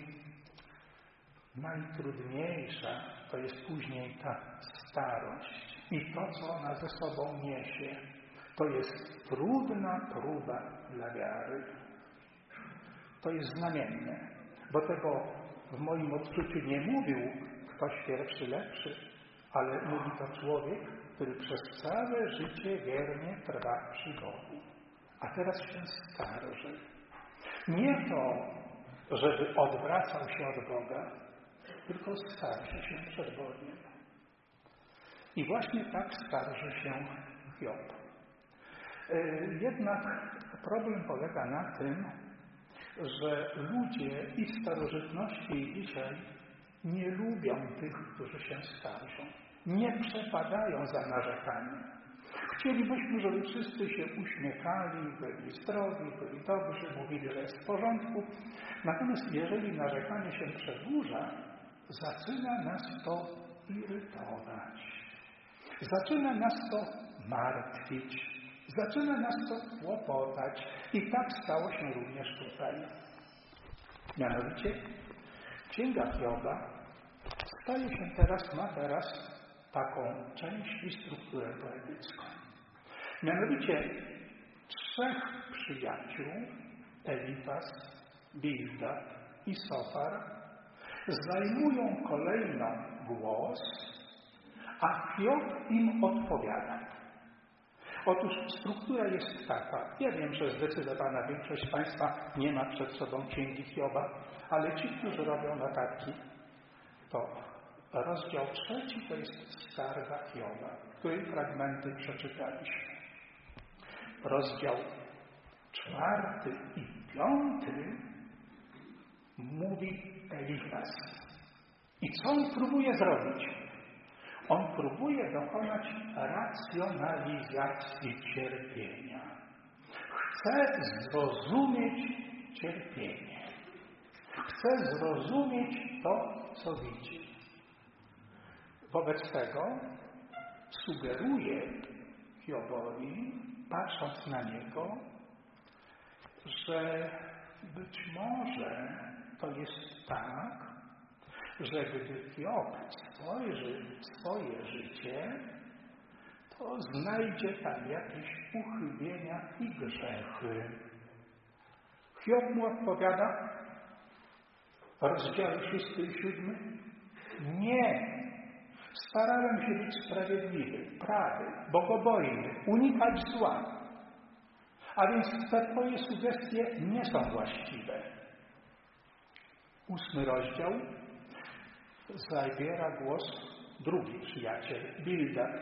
najtrudniejsza to jest później ta starość i to, co ona ze sobą niesie. To jest trudna próba dla wiary. To jest znamienne, bo tego w moim odczuciu nie mówił ktoś pierwszy lepszy, ale mówi to człowiek, który przez całe życie wiernie trwa przy Bogu. A teraz się skarży. Nie to, żeby odwracał się od Boga, tylko skarży się przed Bogiem. I właśnie tak skarży się Hiob. Jednak problem polega na tym, że ludzie i w starożytności i dzisiaj nie lubią tych, którzy się skarżą. Nie przepadają za narzekaniem. Chcielibyśmy, żeby wszyscy się uśmiechali, byli zdrowi, byli dobrzy, mówili, że jest w porządku. Natomiast jeżeli narzekanie się przedłuża, zaczyna nas to irytować. Zaczyna nas to martwić. Zaczyna nas to kłopotać. I tak stało się również tutaj. Mianowicie Księga Hioba staje się teraz, ma teraz taką część i strukturę poetycką. Mianowicie trzech przyjaciół, Elifaz, Bildad i Sofar, zajmują kolejno głos, a Hiob im odpowiada. Otóż struktura jest taka. Ja wiem, że zdecydowana większość z Państwa nie ma przed sobą Księgi Hioba, ale ci, którzy robią notatki, to rozdział trzeci to jest skarga Hioba, której fragmenty przeczytaliśmy. Rozdział czwarty i piąty mówi Elifaz. I co on próbuje zrobić? On próbuje dokonać racjonalizacji cierpienia. Chce zrozumieć cierpienie. Chce zrozumieć to, co widzi. Wobec tego sugeruje Hiobowi, patrząc na niego, że być może to jest tak, że gdy Hiob spojrzy w swoje życie, to znajdzie tam jakieś uchybienia i grzechy. Hiob mu odpowiada, rozdział szósty i siódmy, nie. Starałem się być sprawiedliwy, prawy, bogobojny, unikać zła. A więc te Twoje sugestie nie są właściwe. Ósmy rozdział zabiera głos drugi przyjaciel, Bildad,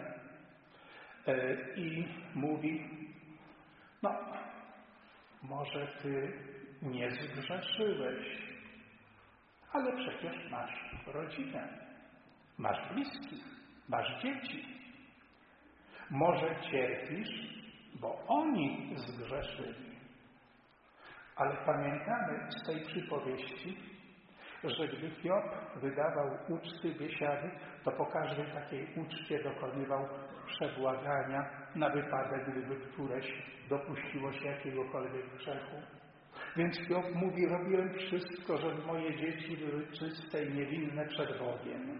i mówi, no, może Ty nie zgrzeszyłeś, ale przecież masz rodzinę, masz bliskich, masz dzieci. Może cierpisz, bo oni zgrzeszyli. Ale pamiętamy z tej przypowieści, że gdy Hiob wydawał uczty, biesiady, to po każdej takiej uczcie dokonywał przebłagania na wypadek, gdyby któreś dopuściło się jakiegokolwiek grzechu. Więc Hiob mówi, robiłem wszystko, żeby moje dzieci były czyste i niewinne przed Bogiem.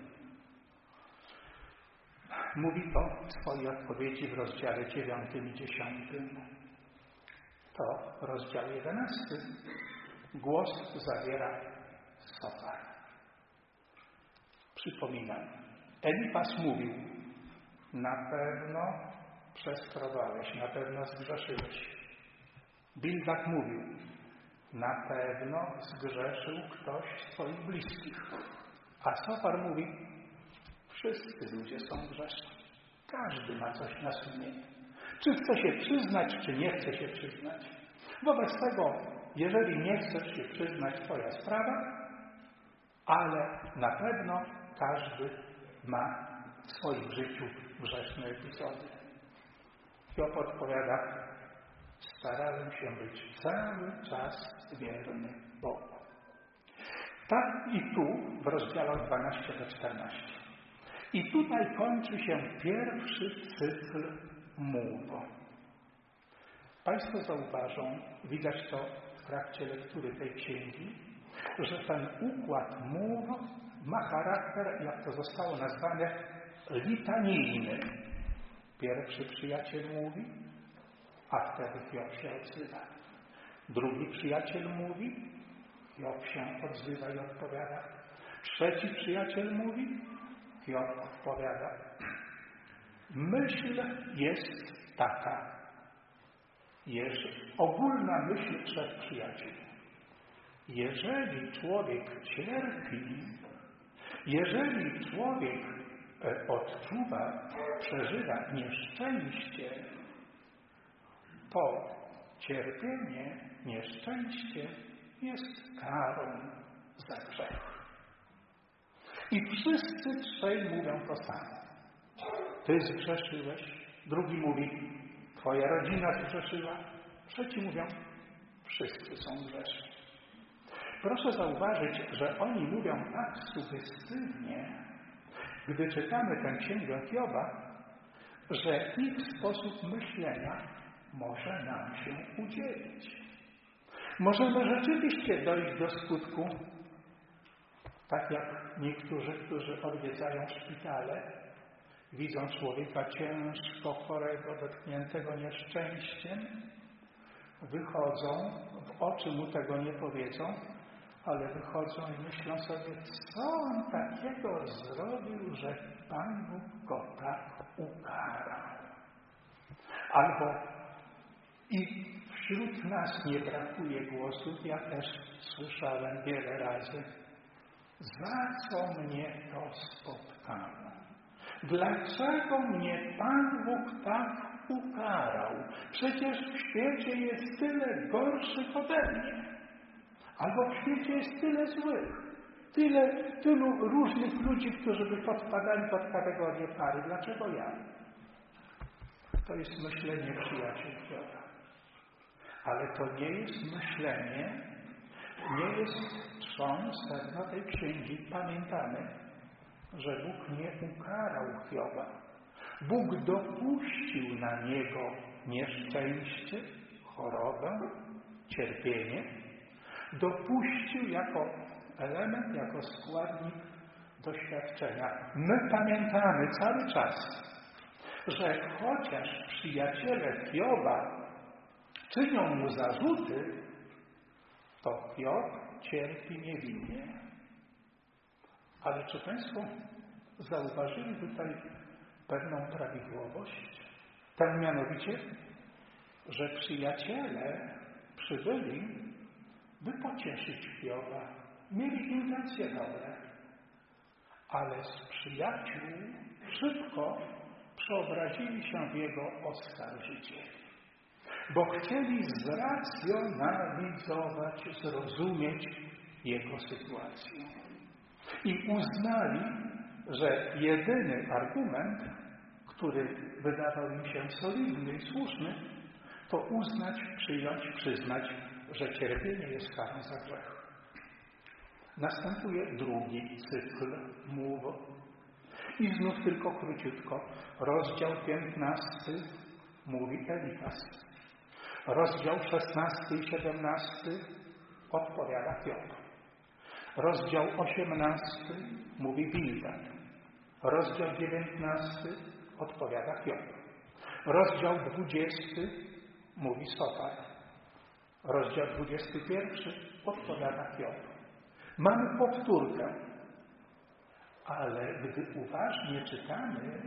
Mówi to w swojej odpowiedzi w rozdziale dziewiątym i dziesiątym. To rozdział jedenasty. Głos zawiera Sofar. Przypominam, Elifaz mówił, na pewno przeskrobałeś, na pewno zgrzeszyłeś. Bildad mówił, na pewno zgrzeszył ktoś z Twoich bliskich. A Sofar mówi, wszyscy ludzie są grzeszni. Każdy ma coś na sumieniu. Czy chce się przyznać, czy nie chce się przyznać. Wobec tego, jeżeli nie chcesz się przyznać, Twoja sprawa, ale na pewno każdy ma w swoim życiu grzeszne epizody. Hiob odpowiada, starałem się być cały czas wierny Bogu. Tak i tu w rozdziałach dwunastym do czternastego. I tutaj kończy się pierwszy cykl mów. Państwo zauważą, widać to w trakcie lektury tej księgi, że ten układ mów ma charakter, jak to zostało nazwane, litanijny. Pierwszy przyjaciel mówi, a wtedy Hiob się odzywa. Drugi przyjaciel mówi, Hiob się odzywa i odpowiada. Trzeci przyjaciel mówi, Hiob odpowiada. Myśl jest taka, jeżeli, ogólna myśl trzech przyjaciół. Jeżeli człowiek cierpi, jeżeli człowiek odczuwa, przeżywa nieszczęście, to cierpienie, nieszczęście jest karą za grzech. I wszyscy trzej mówią to samo. Ty zgrzeszyłeś. Drugi mówi, twoja rodzina zgrzeszyła. Trzeci mówią, wszyscy są grzeszni. Proszę zauważyć, że oni mówią tak sugestywnie, gdy czytamy tę księgę Hioba, że ich sposób myślenia może nam się udzielić. Możemy rzeczywiście dojść do skutku, tak jak niektórzy, którzy odwiedzają szpitale, widzą człowieka ciężko chorego, dotkniętego nieszczęściem, wychodzą, w oczy mu tego nie powiedzą, ale wychodzą i myślą sobie, co on takiego zrobił, że Pan Bóg go tak ukarał. Albo i wśród nas nie brakuje głosów, ja też słyszałem wiele razy, za co mnie to spotkało? Dlaczego mnie Pan Bóg tak ukarał? Przecież w świecie jest tyle gorszych ode mnie. Albo w świecie jest tyle złych. Tyle, tylu różnych ludzi, którzy by podpadali pod kategorię kary. Dlaczego ja? To jest myślenie przyjaciół Hioba. Ale to nie jest myślenie, nie jest trzon sedno tej księgi. Pamiętamy, że Bóg nie ukarał Hioba. Bóg dopuścił na niego nieszczęście, chorobę, cierpienie. Dopuścił jako element, jako składnik doświadczenia. My pamiętamy cały czas, że chociaż przyjaciele Hioba czynią mu zarzuty, to Hiob cierpi niewinnie. Ale czy Państwo zauważyli tutaj pewną prawidłowość? Tę mianowicie, że przyjaciele przybyli, by pocieszyć Hioba. Mieli intencje dobre, ale z przyjaciół szybko przeobrazili się w jego oskarżycieli. Bo chcieli zracjonalizować, zrozumieć jego sytuację. I uznali, że jedyny argument, który wydawał im się solidny i słuszny, to uznać, przyjąć, przyznać, że cierpienie jest karą za grzech. Następuje drugi cykl mów. I znów tylko króciutko. Rozdział piętnasty mówi Elifaz. Rozdział szesnasty i siedemnasty odpowiada Hiob. Rozdział osiemnasty mówi Bildad. Rozdział dziewiętnasty odpowiada Hiob. Rozdział dwudziesty mówi Sofar. Rozdział dwudziesty pierwszy odpowiada Hiob. Mamy powtórkę, ale gdy uważnie czytamy,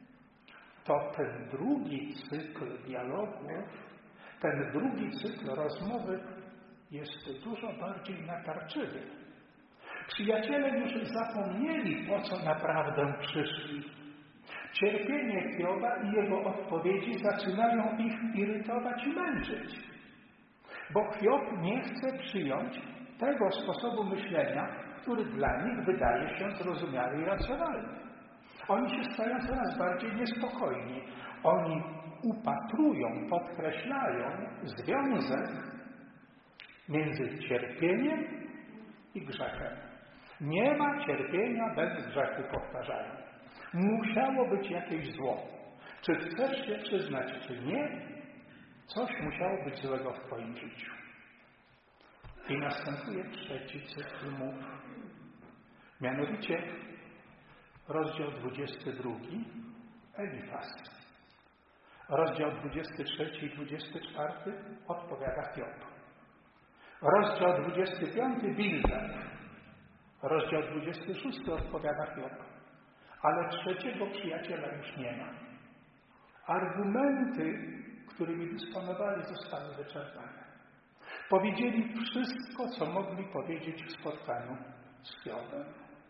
to ten drugi cykl dialogów, ten drugi cykl rozmowy jest dużo bardziej natarczywy. Przyjaciele już zapomnieli, po co naprawdę przyszli. Cierpienie Hioba i jego odpowiedzi zaczynają ich irytować i męczyć. Bo Hiob nie chce przyjąć tego sposobu myślenia, który dla nich wydaje się zrozumiały i racjonalny. Oni się stają coraz bardziej niespokojni. Oni upatrują, podkreślają związek między cierpieniem i grzechem. Nie ma cierpienia bez grzechu, powtarzają. Musiało być jakieś zło. Czy chcesz się przyznać, czy nie, coś musiało być złego w Twoim życiu. I następuje trzeci cykl mów. Mianowicie rozdział dwudziesty drugi Elifaz. Rozdział dwudziesty trzeci i dwudziesty czwarty odpowiada Hiob. Rozdział dwudziesty piąty Bildad. Rozdział dwudziesty szósty odpowiada Hiob. Ale trzeciego przyjaciela już nie ma. Argumenty, którymi dysponowali, zostały wyczerpane. Powiedzieli wszystko, co mogli powiedzieć w spotkaniu z Hiobem.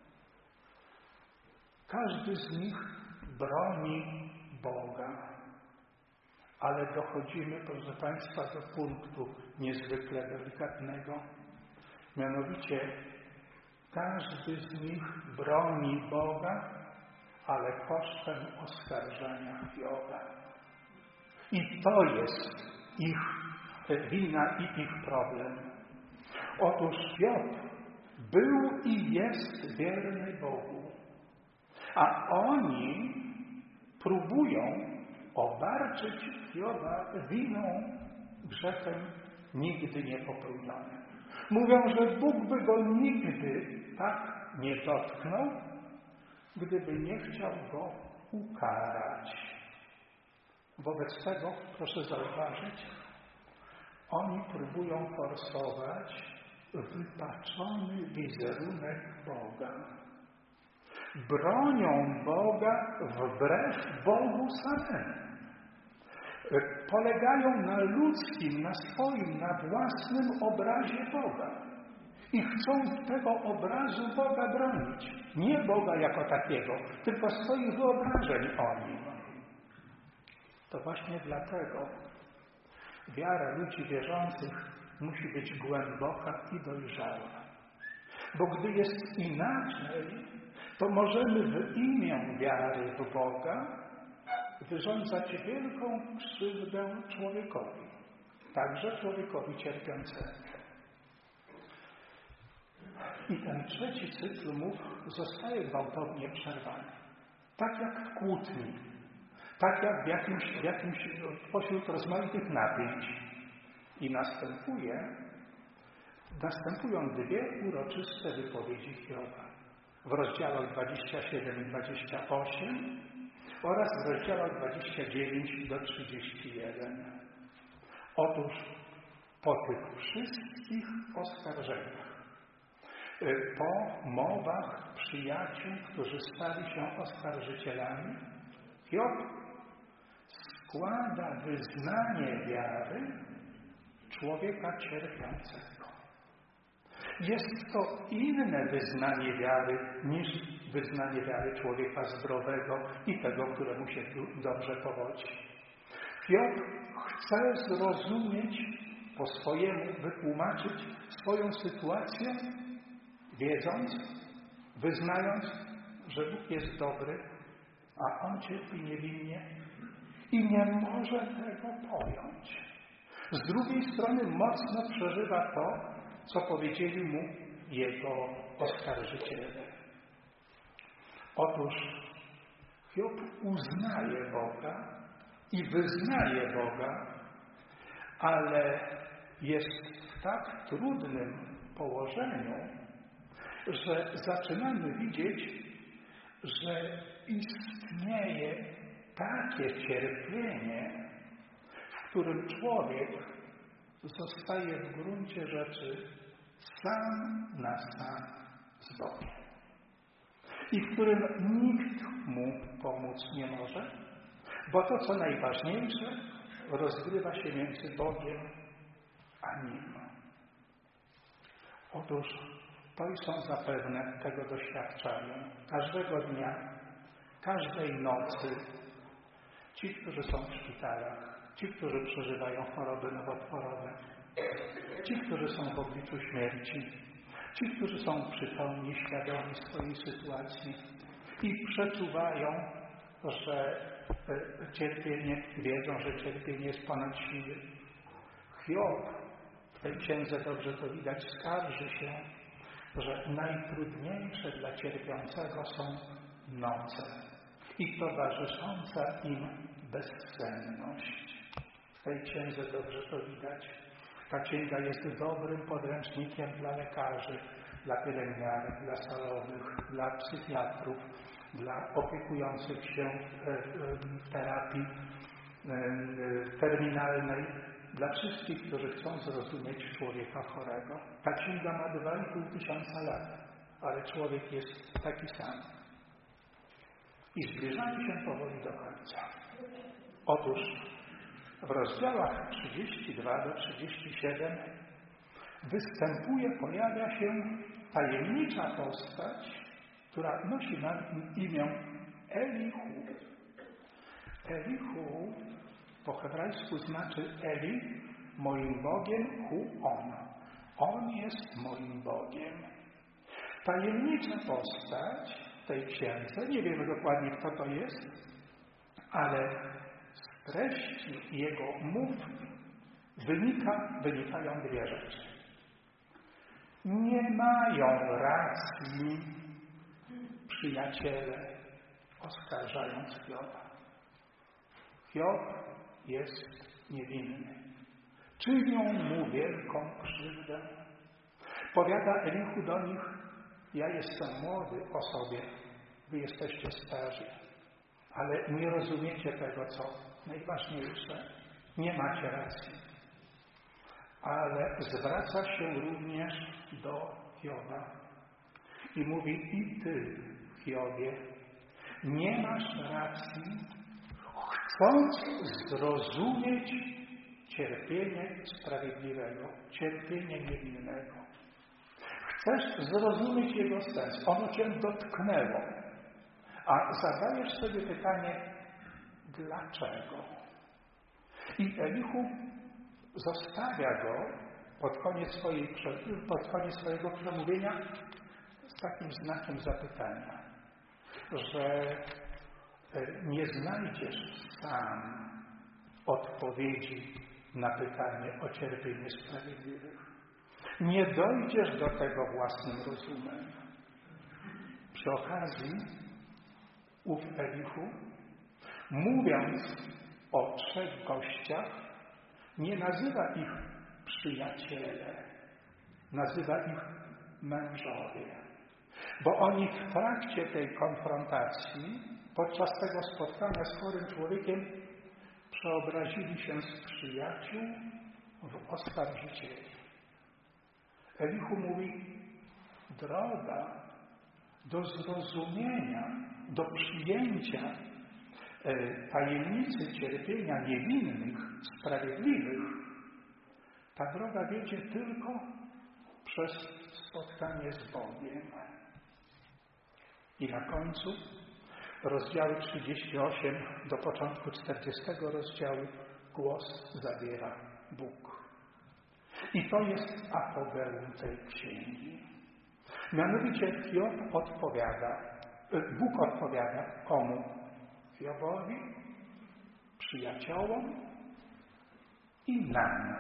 Każdy z nich broni Boga. Ale dochodzimy, proszę Państwa, do punktu niezwykle delikatnego. Mianowicie każdy z nich broni Boga, ale kosztem oskarżenia Hioba. I to jest ich wina i ich problem. Otóż Hiob był i jest wierny Bogu, a oni próbują obarczyć Hioba winą, grzechem nigdy nie popełnionym. Mówią, że Bóg by go nigdy tak nie dotknął, gdyby nie chciał go ukarać. Wobec tego, proszę zauważyć, oni próbują forsować wypaczony wizerunek Boga. Bronią Boga wbrew Bogu samemu. Polegają na ludzkim, na swoim, na własnym obrazie Boga. I chcą tego obrazu Boga bronić. Nie Boga jako takiego, tylko swoich wyobrażeń o Nim. To właśnie dlatego wiara ludzi wierzących musi być głęboka i dojrzała. Bo gdy jest inaczej, to możemy w imię wiary w Boga wyrządzać wielką krzywdę człowiekowi, także człowiekowi cierpiącemu. I ten trzeci cykl mów zostaje gwałtownie przerwany. Tak jak w kłótni, tak jak w jakimś, w jakimś pośród rozmaitych napięć. I następuje, następują dwie uroczyste wypowiedzi Hioba. W rozdziałach dwudziestym siódmym i dwudziestym ósmym oraz w rozdziałach dwudziestym dziewiątym do trzydziestego pierwszego. Otóż po tych wszystkich oskarżeniach, po mowach przyjaciół, którzy stali się oskarżycielami, Hiob składa wyznanie wiary człowieka cierpiącego. Jest to inne wyznanie wiary niż wyznanie wiary człowieka zdrowego i tego, któremu się dobrze powodzi. Hiob chce zrozumieć, po swojemu wytłumaczyć swoją sytuację, wiedząc, wyznając, że Bóg jest dobry, a on cierpi niewinnie i nie może tego pojąć. Z drugiej strony mocno przeżywa to, co powiedzieli mu jego oskarżyciele. Otóż Hiob uznaje Boga i wyznaje Boga, ale jest w tak trudnym położeniu, że zaczynamy widzieć, że istnieje takie cierpienie, w którym człowiek zostaje w gruncie rzeczy sam na sam z Bogiem. I w którym nikt mu pomóc nie może, bo to, co najważniejsze, rozgrywa się między Bogiem a nim. Otóż to i są zapewne tego doświadczają każdego dnia, każdej nocy ci, którzy są w szpitalach, ci, którzy przeżywają choroby nowotworowe, ci, którzy są w obliczu śmierci, ci, którzy są przytomni, świadomi swojej sytuacji i przeczuwają, że cierpienie, wiedzą, że cierpienie jest ponad siły. Hiob w tej księdze, dobrze to widać, skarży się, że najtrudniejsze dla cierpiącego są noce i towarzysząca im bezsenność. W tej księdze dobrze to widać. Ta księga jest dobrym podręcznikiem dla lekarzy, dla pielęgniarek, dla salowych, dla psychiatrów, dla opiekujących się w terapii terminalnej dla wszystkich, którzy chcą zrozumieć człowieka chorego. Ta księga ma dwa i pół tysiąca lat, ale człowiek jest taki sam. I zbliżamy się powoli do końca. Otóż w rozdziałach trzydzieści dwa do trzydziestu siedmiu występuje, pojawia się tajemnicza postać, która nosi na imię Elihu. Elihu po hebrajsku znaczy Eli, moim Bogiem, hu on. On jest moim Bogiem. Tajemnicza postać w tej księdze, nie wiemy dokładnie kto to jest, ale z treści jego mów wynika, wynikają dwie rzeczy. Nie mają racji przyjaciele, oskarżając Hioba. Hiob jest niewinny. Czynią mu wielką krzywdę. Powiada Elihu do nich: ja jestem młody o sobie, wy jesteście starzy, ale nie rozumiecie tego, co najważniejsze. Nie macie racji. Ale zwraca się również do Hioba i mówi: i ty, Hiobie, nie masz racji, chcąc zrozumieć cierpienie sprawiedliwego, cierpienie niewinnego. Chcesz zrozumieć jego sens. Ono cię dotknęło. A zadajesz sobie pytanie, dlaczego? I Elihu zostawia go pod koniec, swojej, pod koniec swojego przemówienia z takim znakiem zapytania, że nie znajdziesz sam odpowiedzi na pytanie o cierpienie sprawiedliwych. Nie dojdziesz do tego własnym rozumem. Przy okazji ów Elihu, mówiąc o trzech gościach, nie nazywa ich przyjaciele, nazywa ich mężowie. Bo oni w trakcie tej konfrontacji, podczas tego spotkania z chorym człowiekiem, przeobrazili się z przyjaciół w oskarżycieli. Elihu mówi: droga do zrozumienia, do przyjęcia e, tajemnicy cierpienia niewinnych, sprawiedliwych, ta droga wiedzie tylko przez spotkanie z Bogiem. I na końcu rozdziału trzydziesty ósmy do początku czterdziestego rozdziału głos zabiera Bóg. I to jest apogeum tej księgi. Mianowicie Hiob odpowiada, Bóg odpowiada komu? Hiobowi, przyjaciołom i nam.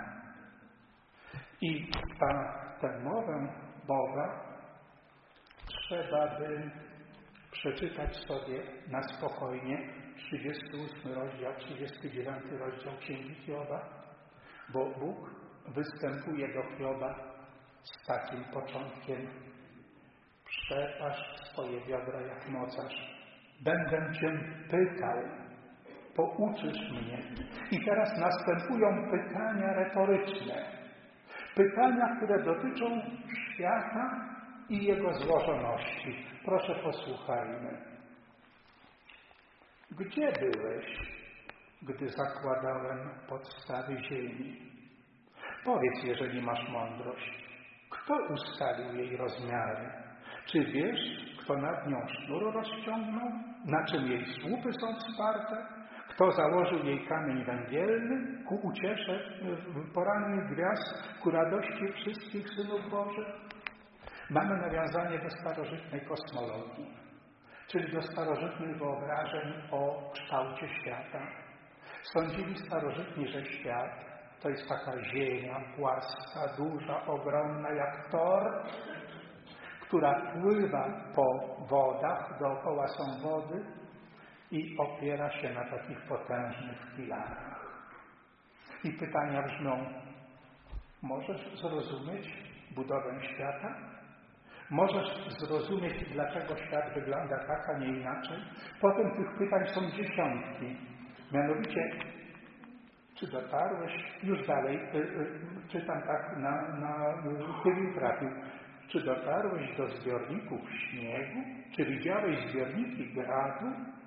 I ta, tę mowę Boga trzeba by przeczytać sobie na spokojnie trzydziesty ósmy rozdział, trzydziesty dziewiąty rozdział Księgi Hioba, bo Bóg występuje do Hioba z takim początkiem: przepasz swoje biodra jak mocarz, będę cię pytał, pouczysz mnie. I teraz następują pytania retoryczne, pytania, które dotyczą świata i jego złożoności. Proszę, posłuchajmy. Gdzie byłeś, gdy zakładałem podstawy ziemi? Powiedz, jeżeli masz mądrość, kto ustalił jej rozmiary? Czy wiesz, kto nad nią sznur rozciągnął? Na czym jej słupy są wsparte? Kto założył jej kamień węgielny ku uciesze porannych gwiazd, ku radości wszystkich synów Bożych? Mamy nawiązanie do starożytnej kosmologii, czyli do starożytnych wyobrażeń o kształcie świata. Sądzili starożytni, że świat to jest taka ziemia płaska, duża, ogromna jak tor, która pływa po wodach, dookoła są wody i opiera się na takich potężnych filarach. I pytania brzmią: możesz zrozumieć budowę świata? Możesz zrozumieć, dlaczego świat wygląda tak, a nie inaczej? Potem tych pytań są dziesiątki. Mianowicie, Czy dotarłeś? Już dalej, y, y, czytam tak na, na chybił trafił. Czy dotarłeś do zbiorników śniegu? Czy widziałeś zbiorniki gradu?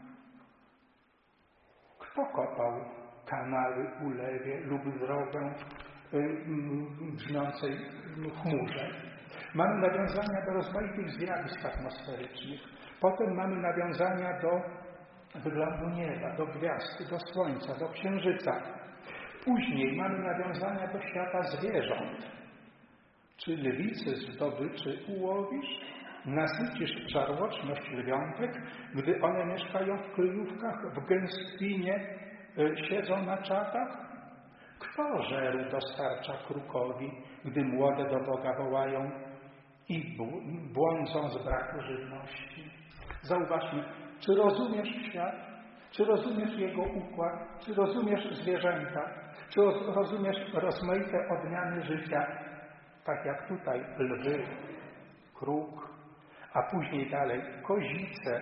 Kto kopał kanały u lewie lub drogę brzmiącej chmurze? Mamy nawiązania do rozmaitych zjawisk atmosferycznych. Potem mamy nawiązania do wyglądu nieba, do gwiazd, do słońca, do księżyca. Później mamy nawiązania do świata zwierząt. Czy lwicy zdobyczy ułowisz? Nasycisz żarłoczność lwiątek, gdy one mieszkają w kryjówkach, w gęstwinie y, siedzą na czatach? Kto żeru dostarcza krukowi, gdy młode do Boga wołają i błądzą z braku żywności? Zauważmy, czy rozumiesz świat? Czy rozumiesz jego układ? Czy rozumiesz zwierzęta? Czy rozumiesz rozmaite odmiany życia? Tak jak tutaj lwy, kruk, a później dalej kozice.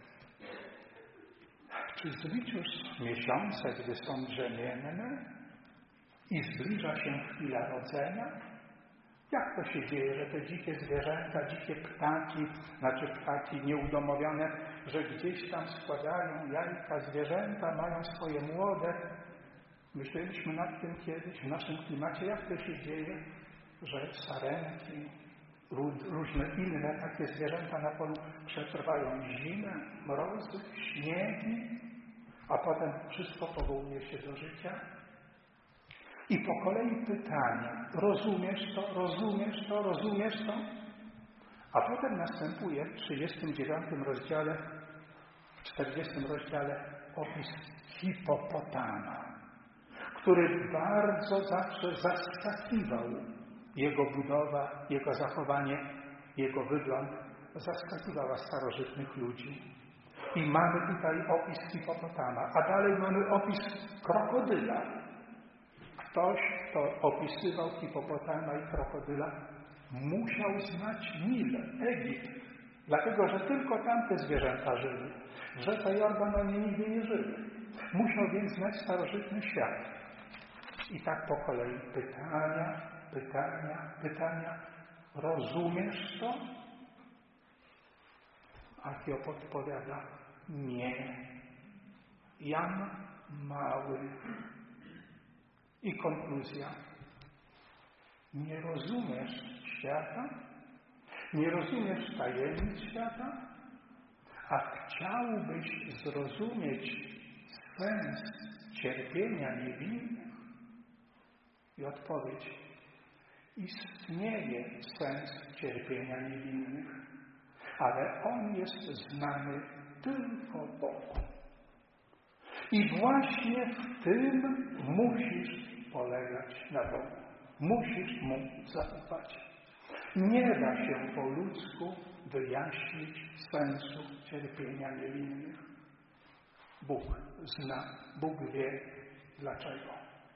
Czy zliczysz miesiące, gdy są brzemienne i zbliża się chwila rodzenia? Jak to się dzieje, że te dzikie zwierzęta, dzikie ptaki, znaczy ptaki nieudomowione, że gdzieś tam składają jajka, zwierzęta mają swoje młode? Myśleliśmy nad tym kiedyś w naszym klimacie, jak to się dzieje, że sarenki, różne inne takie zwierzęta na polu przetrwają zimę, mrozy, śniegi, a potem wszystko powołuje się do życia. I po kolei pytanie, rozumiesz to, rozumiesz to, rozumiesz to? A potem następuje w trzydziestym dziewiątym rozdziale, w czterdziestym rozdziale opis hipopotama, który bardzo zawsze zaskakiwał. Jego budowa, jego zachowanie, jego wygląd zaskakiwała starożytnych ludzi. I mamy tutaj opis hipopotama, a dalej mamy opis krokodyla. Ktoś, kto opisywał hipopotama i krokodyla, musiał znać Nil, Egipt, dlatego że tylko tamte zwierzęta żyły. W rzece Jordan one nigdy nie żyły. Musiał więc znać starożytny świat. I tak po kolei pytania, pytania, pytania. Rozumiesz to? A Hiob odpowiada, nie. Jam mały. I konkluzja. Nie rozumiesz świata? Nie rozumiesz tajemnic świata? A chciałbyś zrozumieć sens cierpienia niewinnych? I odpowiedź. Istnieje sens cierpienia niewinnych, ale on jest znany tylko Bogu. I właśnie w tym musisz polegać na Bogu. Musisz Mu zaufać. Nie da się po ludzku wyjaśnić sensu cierpienia niewinnych. Bóg zna, Bóg wie dlaczego.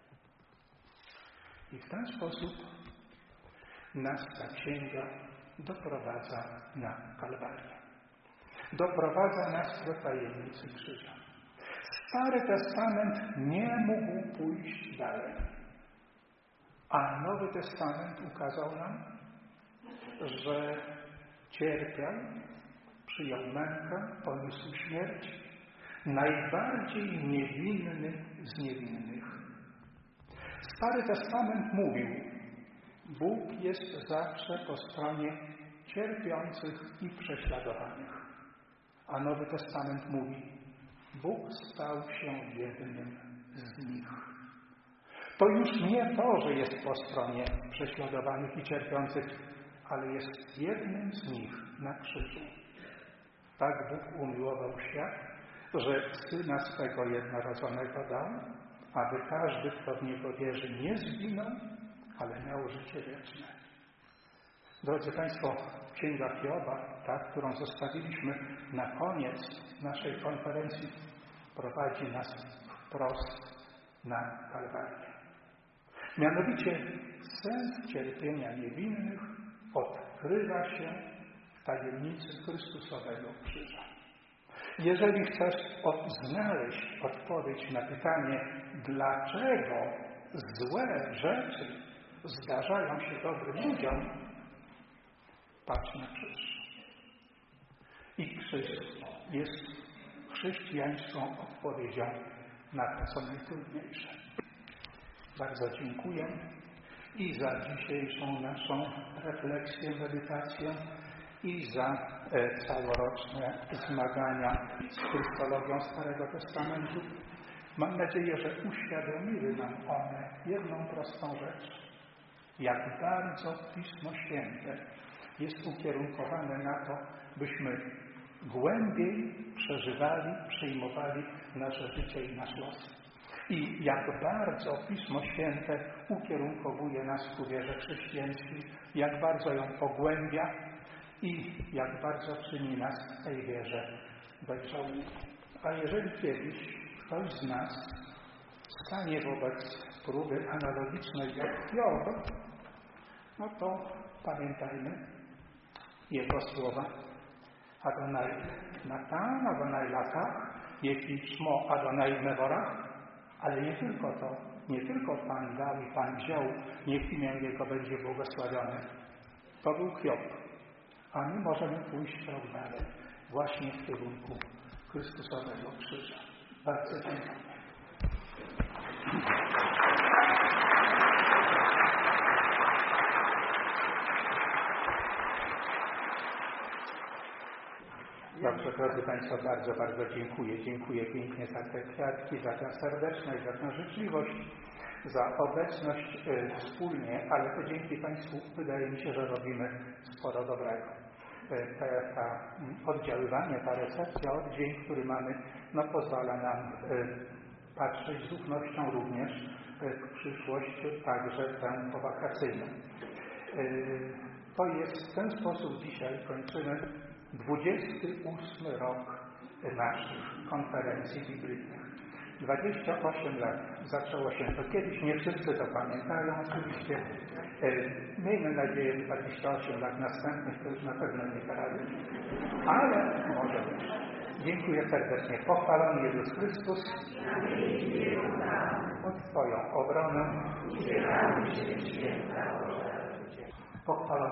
I w ten sposób nas ta księga doprowadza na Kalwarię. Doprowadza nas do tajemnicy krzyża. Stary Testament nie mógł pójść dalej. A Nowy Testament ukazał nam, że cierpiał, przyjął mękę, poniósł śmierć, najbardziej niewinny z niewinnych. Stary Testament mówił, Bóg jest zawsze po stronie cierpiących i prześladowanych. A Nowy Testament mówi, Bóg stał się jednym z nich. To już nie to, że jest po stronie prześladowanych i cierpiących, ale jest jednym z nich na krzyżu. Tak Bóg umiłował świat, że Syna swego jednorodzonego dał, aby każdy, kto w Niego wierzy, nie zginął, ale miał życie wieczne. Drodzy Państwo, Księga Hioba, ta, którą zostawiliśmy na koniec naszej konferencji, prowadzi nas wprost na Kalwarię. Mianowicie sens cierpienia niewinnych odkrywa się w tajemnicy Chrystusowego krzyża. Jeżeli chcesz znaleźć odpowiedź na pytanie, dlaczego złe rzeczy zdarzają się dobrym ludziom, patrz na krzyż. I krzyż jest chrześcijańską odpowiedzią na to, co najtrudniejsze. Bardzo dziękuję i za dzisiejszą naszą refleksję, medytację i za e, całoroczne zmagania z Chrystologią Starego Testamentu. Mam nadzieję, że uświadomiły nam one jedną prostą rzecz. Jak bardzo Pismo Święte jest ukierunkowane na to, byśmy głębiej przeżywali, przyjmowali nasze życie i nasz los. I jak bardzo Pismo Święte ukierunkowuje nas ku wierze chrześcijańskiej, jak bardzo ją pogłębia i jak bardzo czyni nas w tej wierze dojrzałymi. A jeżeli kiedyś ktoś z nas stanie wobec próby analogicznej jak Hiob, no to pamiętajmy jego słowa. Adonai Natan, Adonai Latach, Jehi Szmo Adonai Mevorach, ale nie tylko to, nie tylko Pan dał i Pan wziął, niech imię Jego będzie błogosławione. To był Hiob, a my możemy pójść krok dalej, właśnie w kierunku Chrystusowego krzyża. Bardzo dziękuję. Dobrze, drodzy Państwo, bardzo, bardzo dziękuję. Dziękuję pięknie za te kwiatki, za tę serdeczność, za tę życzliwość, za obecność y, wspólnie, ale to dzięki Państwu wydaje mi się, że robimy sporo dobrego. Y, te, ta oddziaływanie, ta recepcja, oddźwięk, który mamy, no pozwala nam y, patrzeć z ufnością również y, w przyszłość, także tę powakacyjną. Y, to jest w ten sposób dzisiaj kończymy dwudziesty ósmy rok naszych konferencji biblijnych. dwadzieścia osiem lat zaczęło się to kiedyś, nie wszyscy to pamiętają oczywiście. Miejmy nadzieję, że dwadzieścia osiem lat następnych to już na pewno nie trafi, ale może być. Dziękuję serdecznie. Pochwalony Jezus Chrystus. Pod Twoją obronę. Pochwalony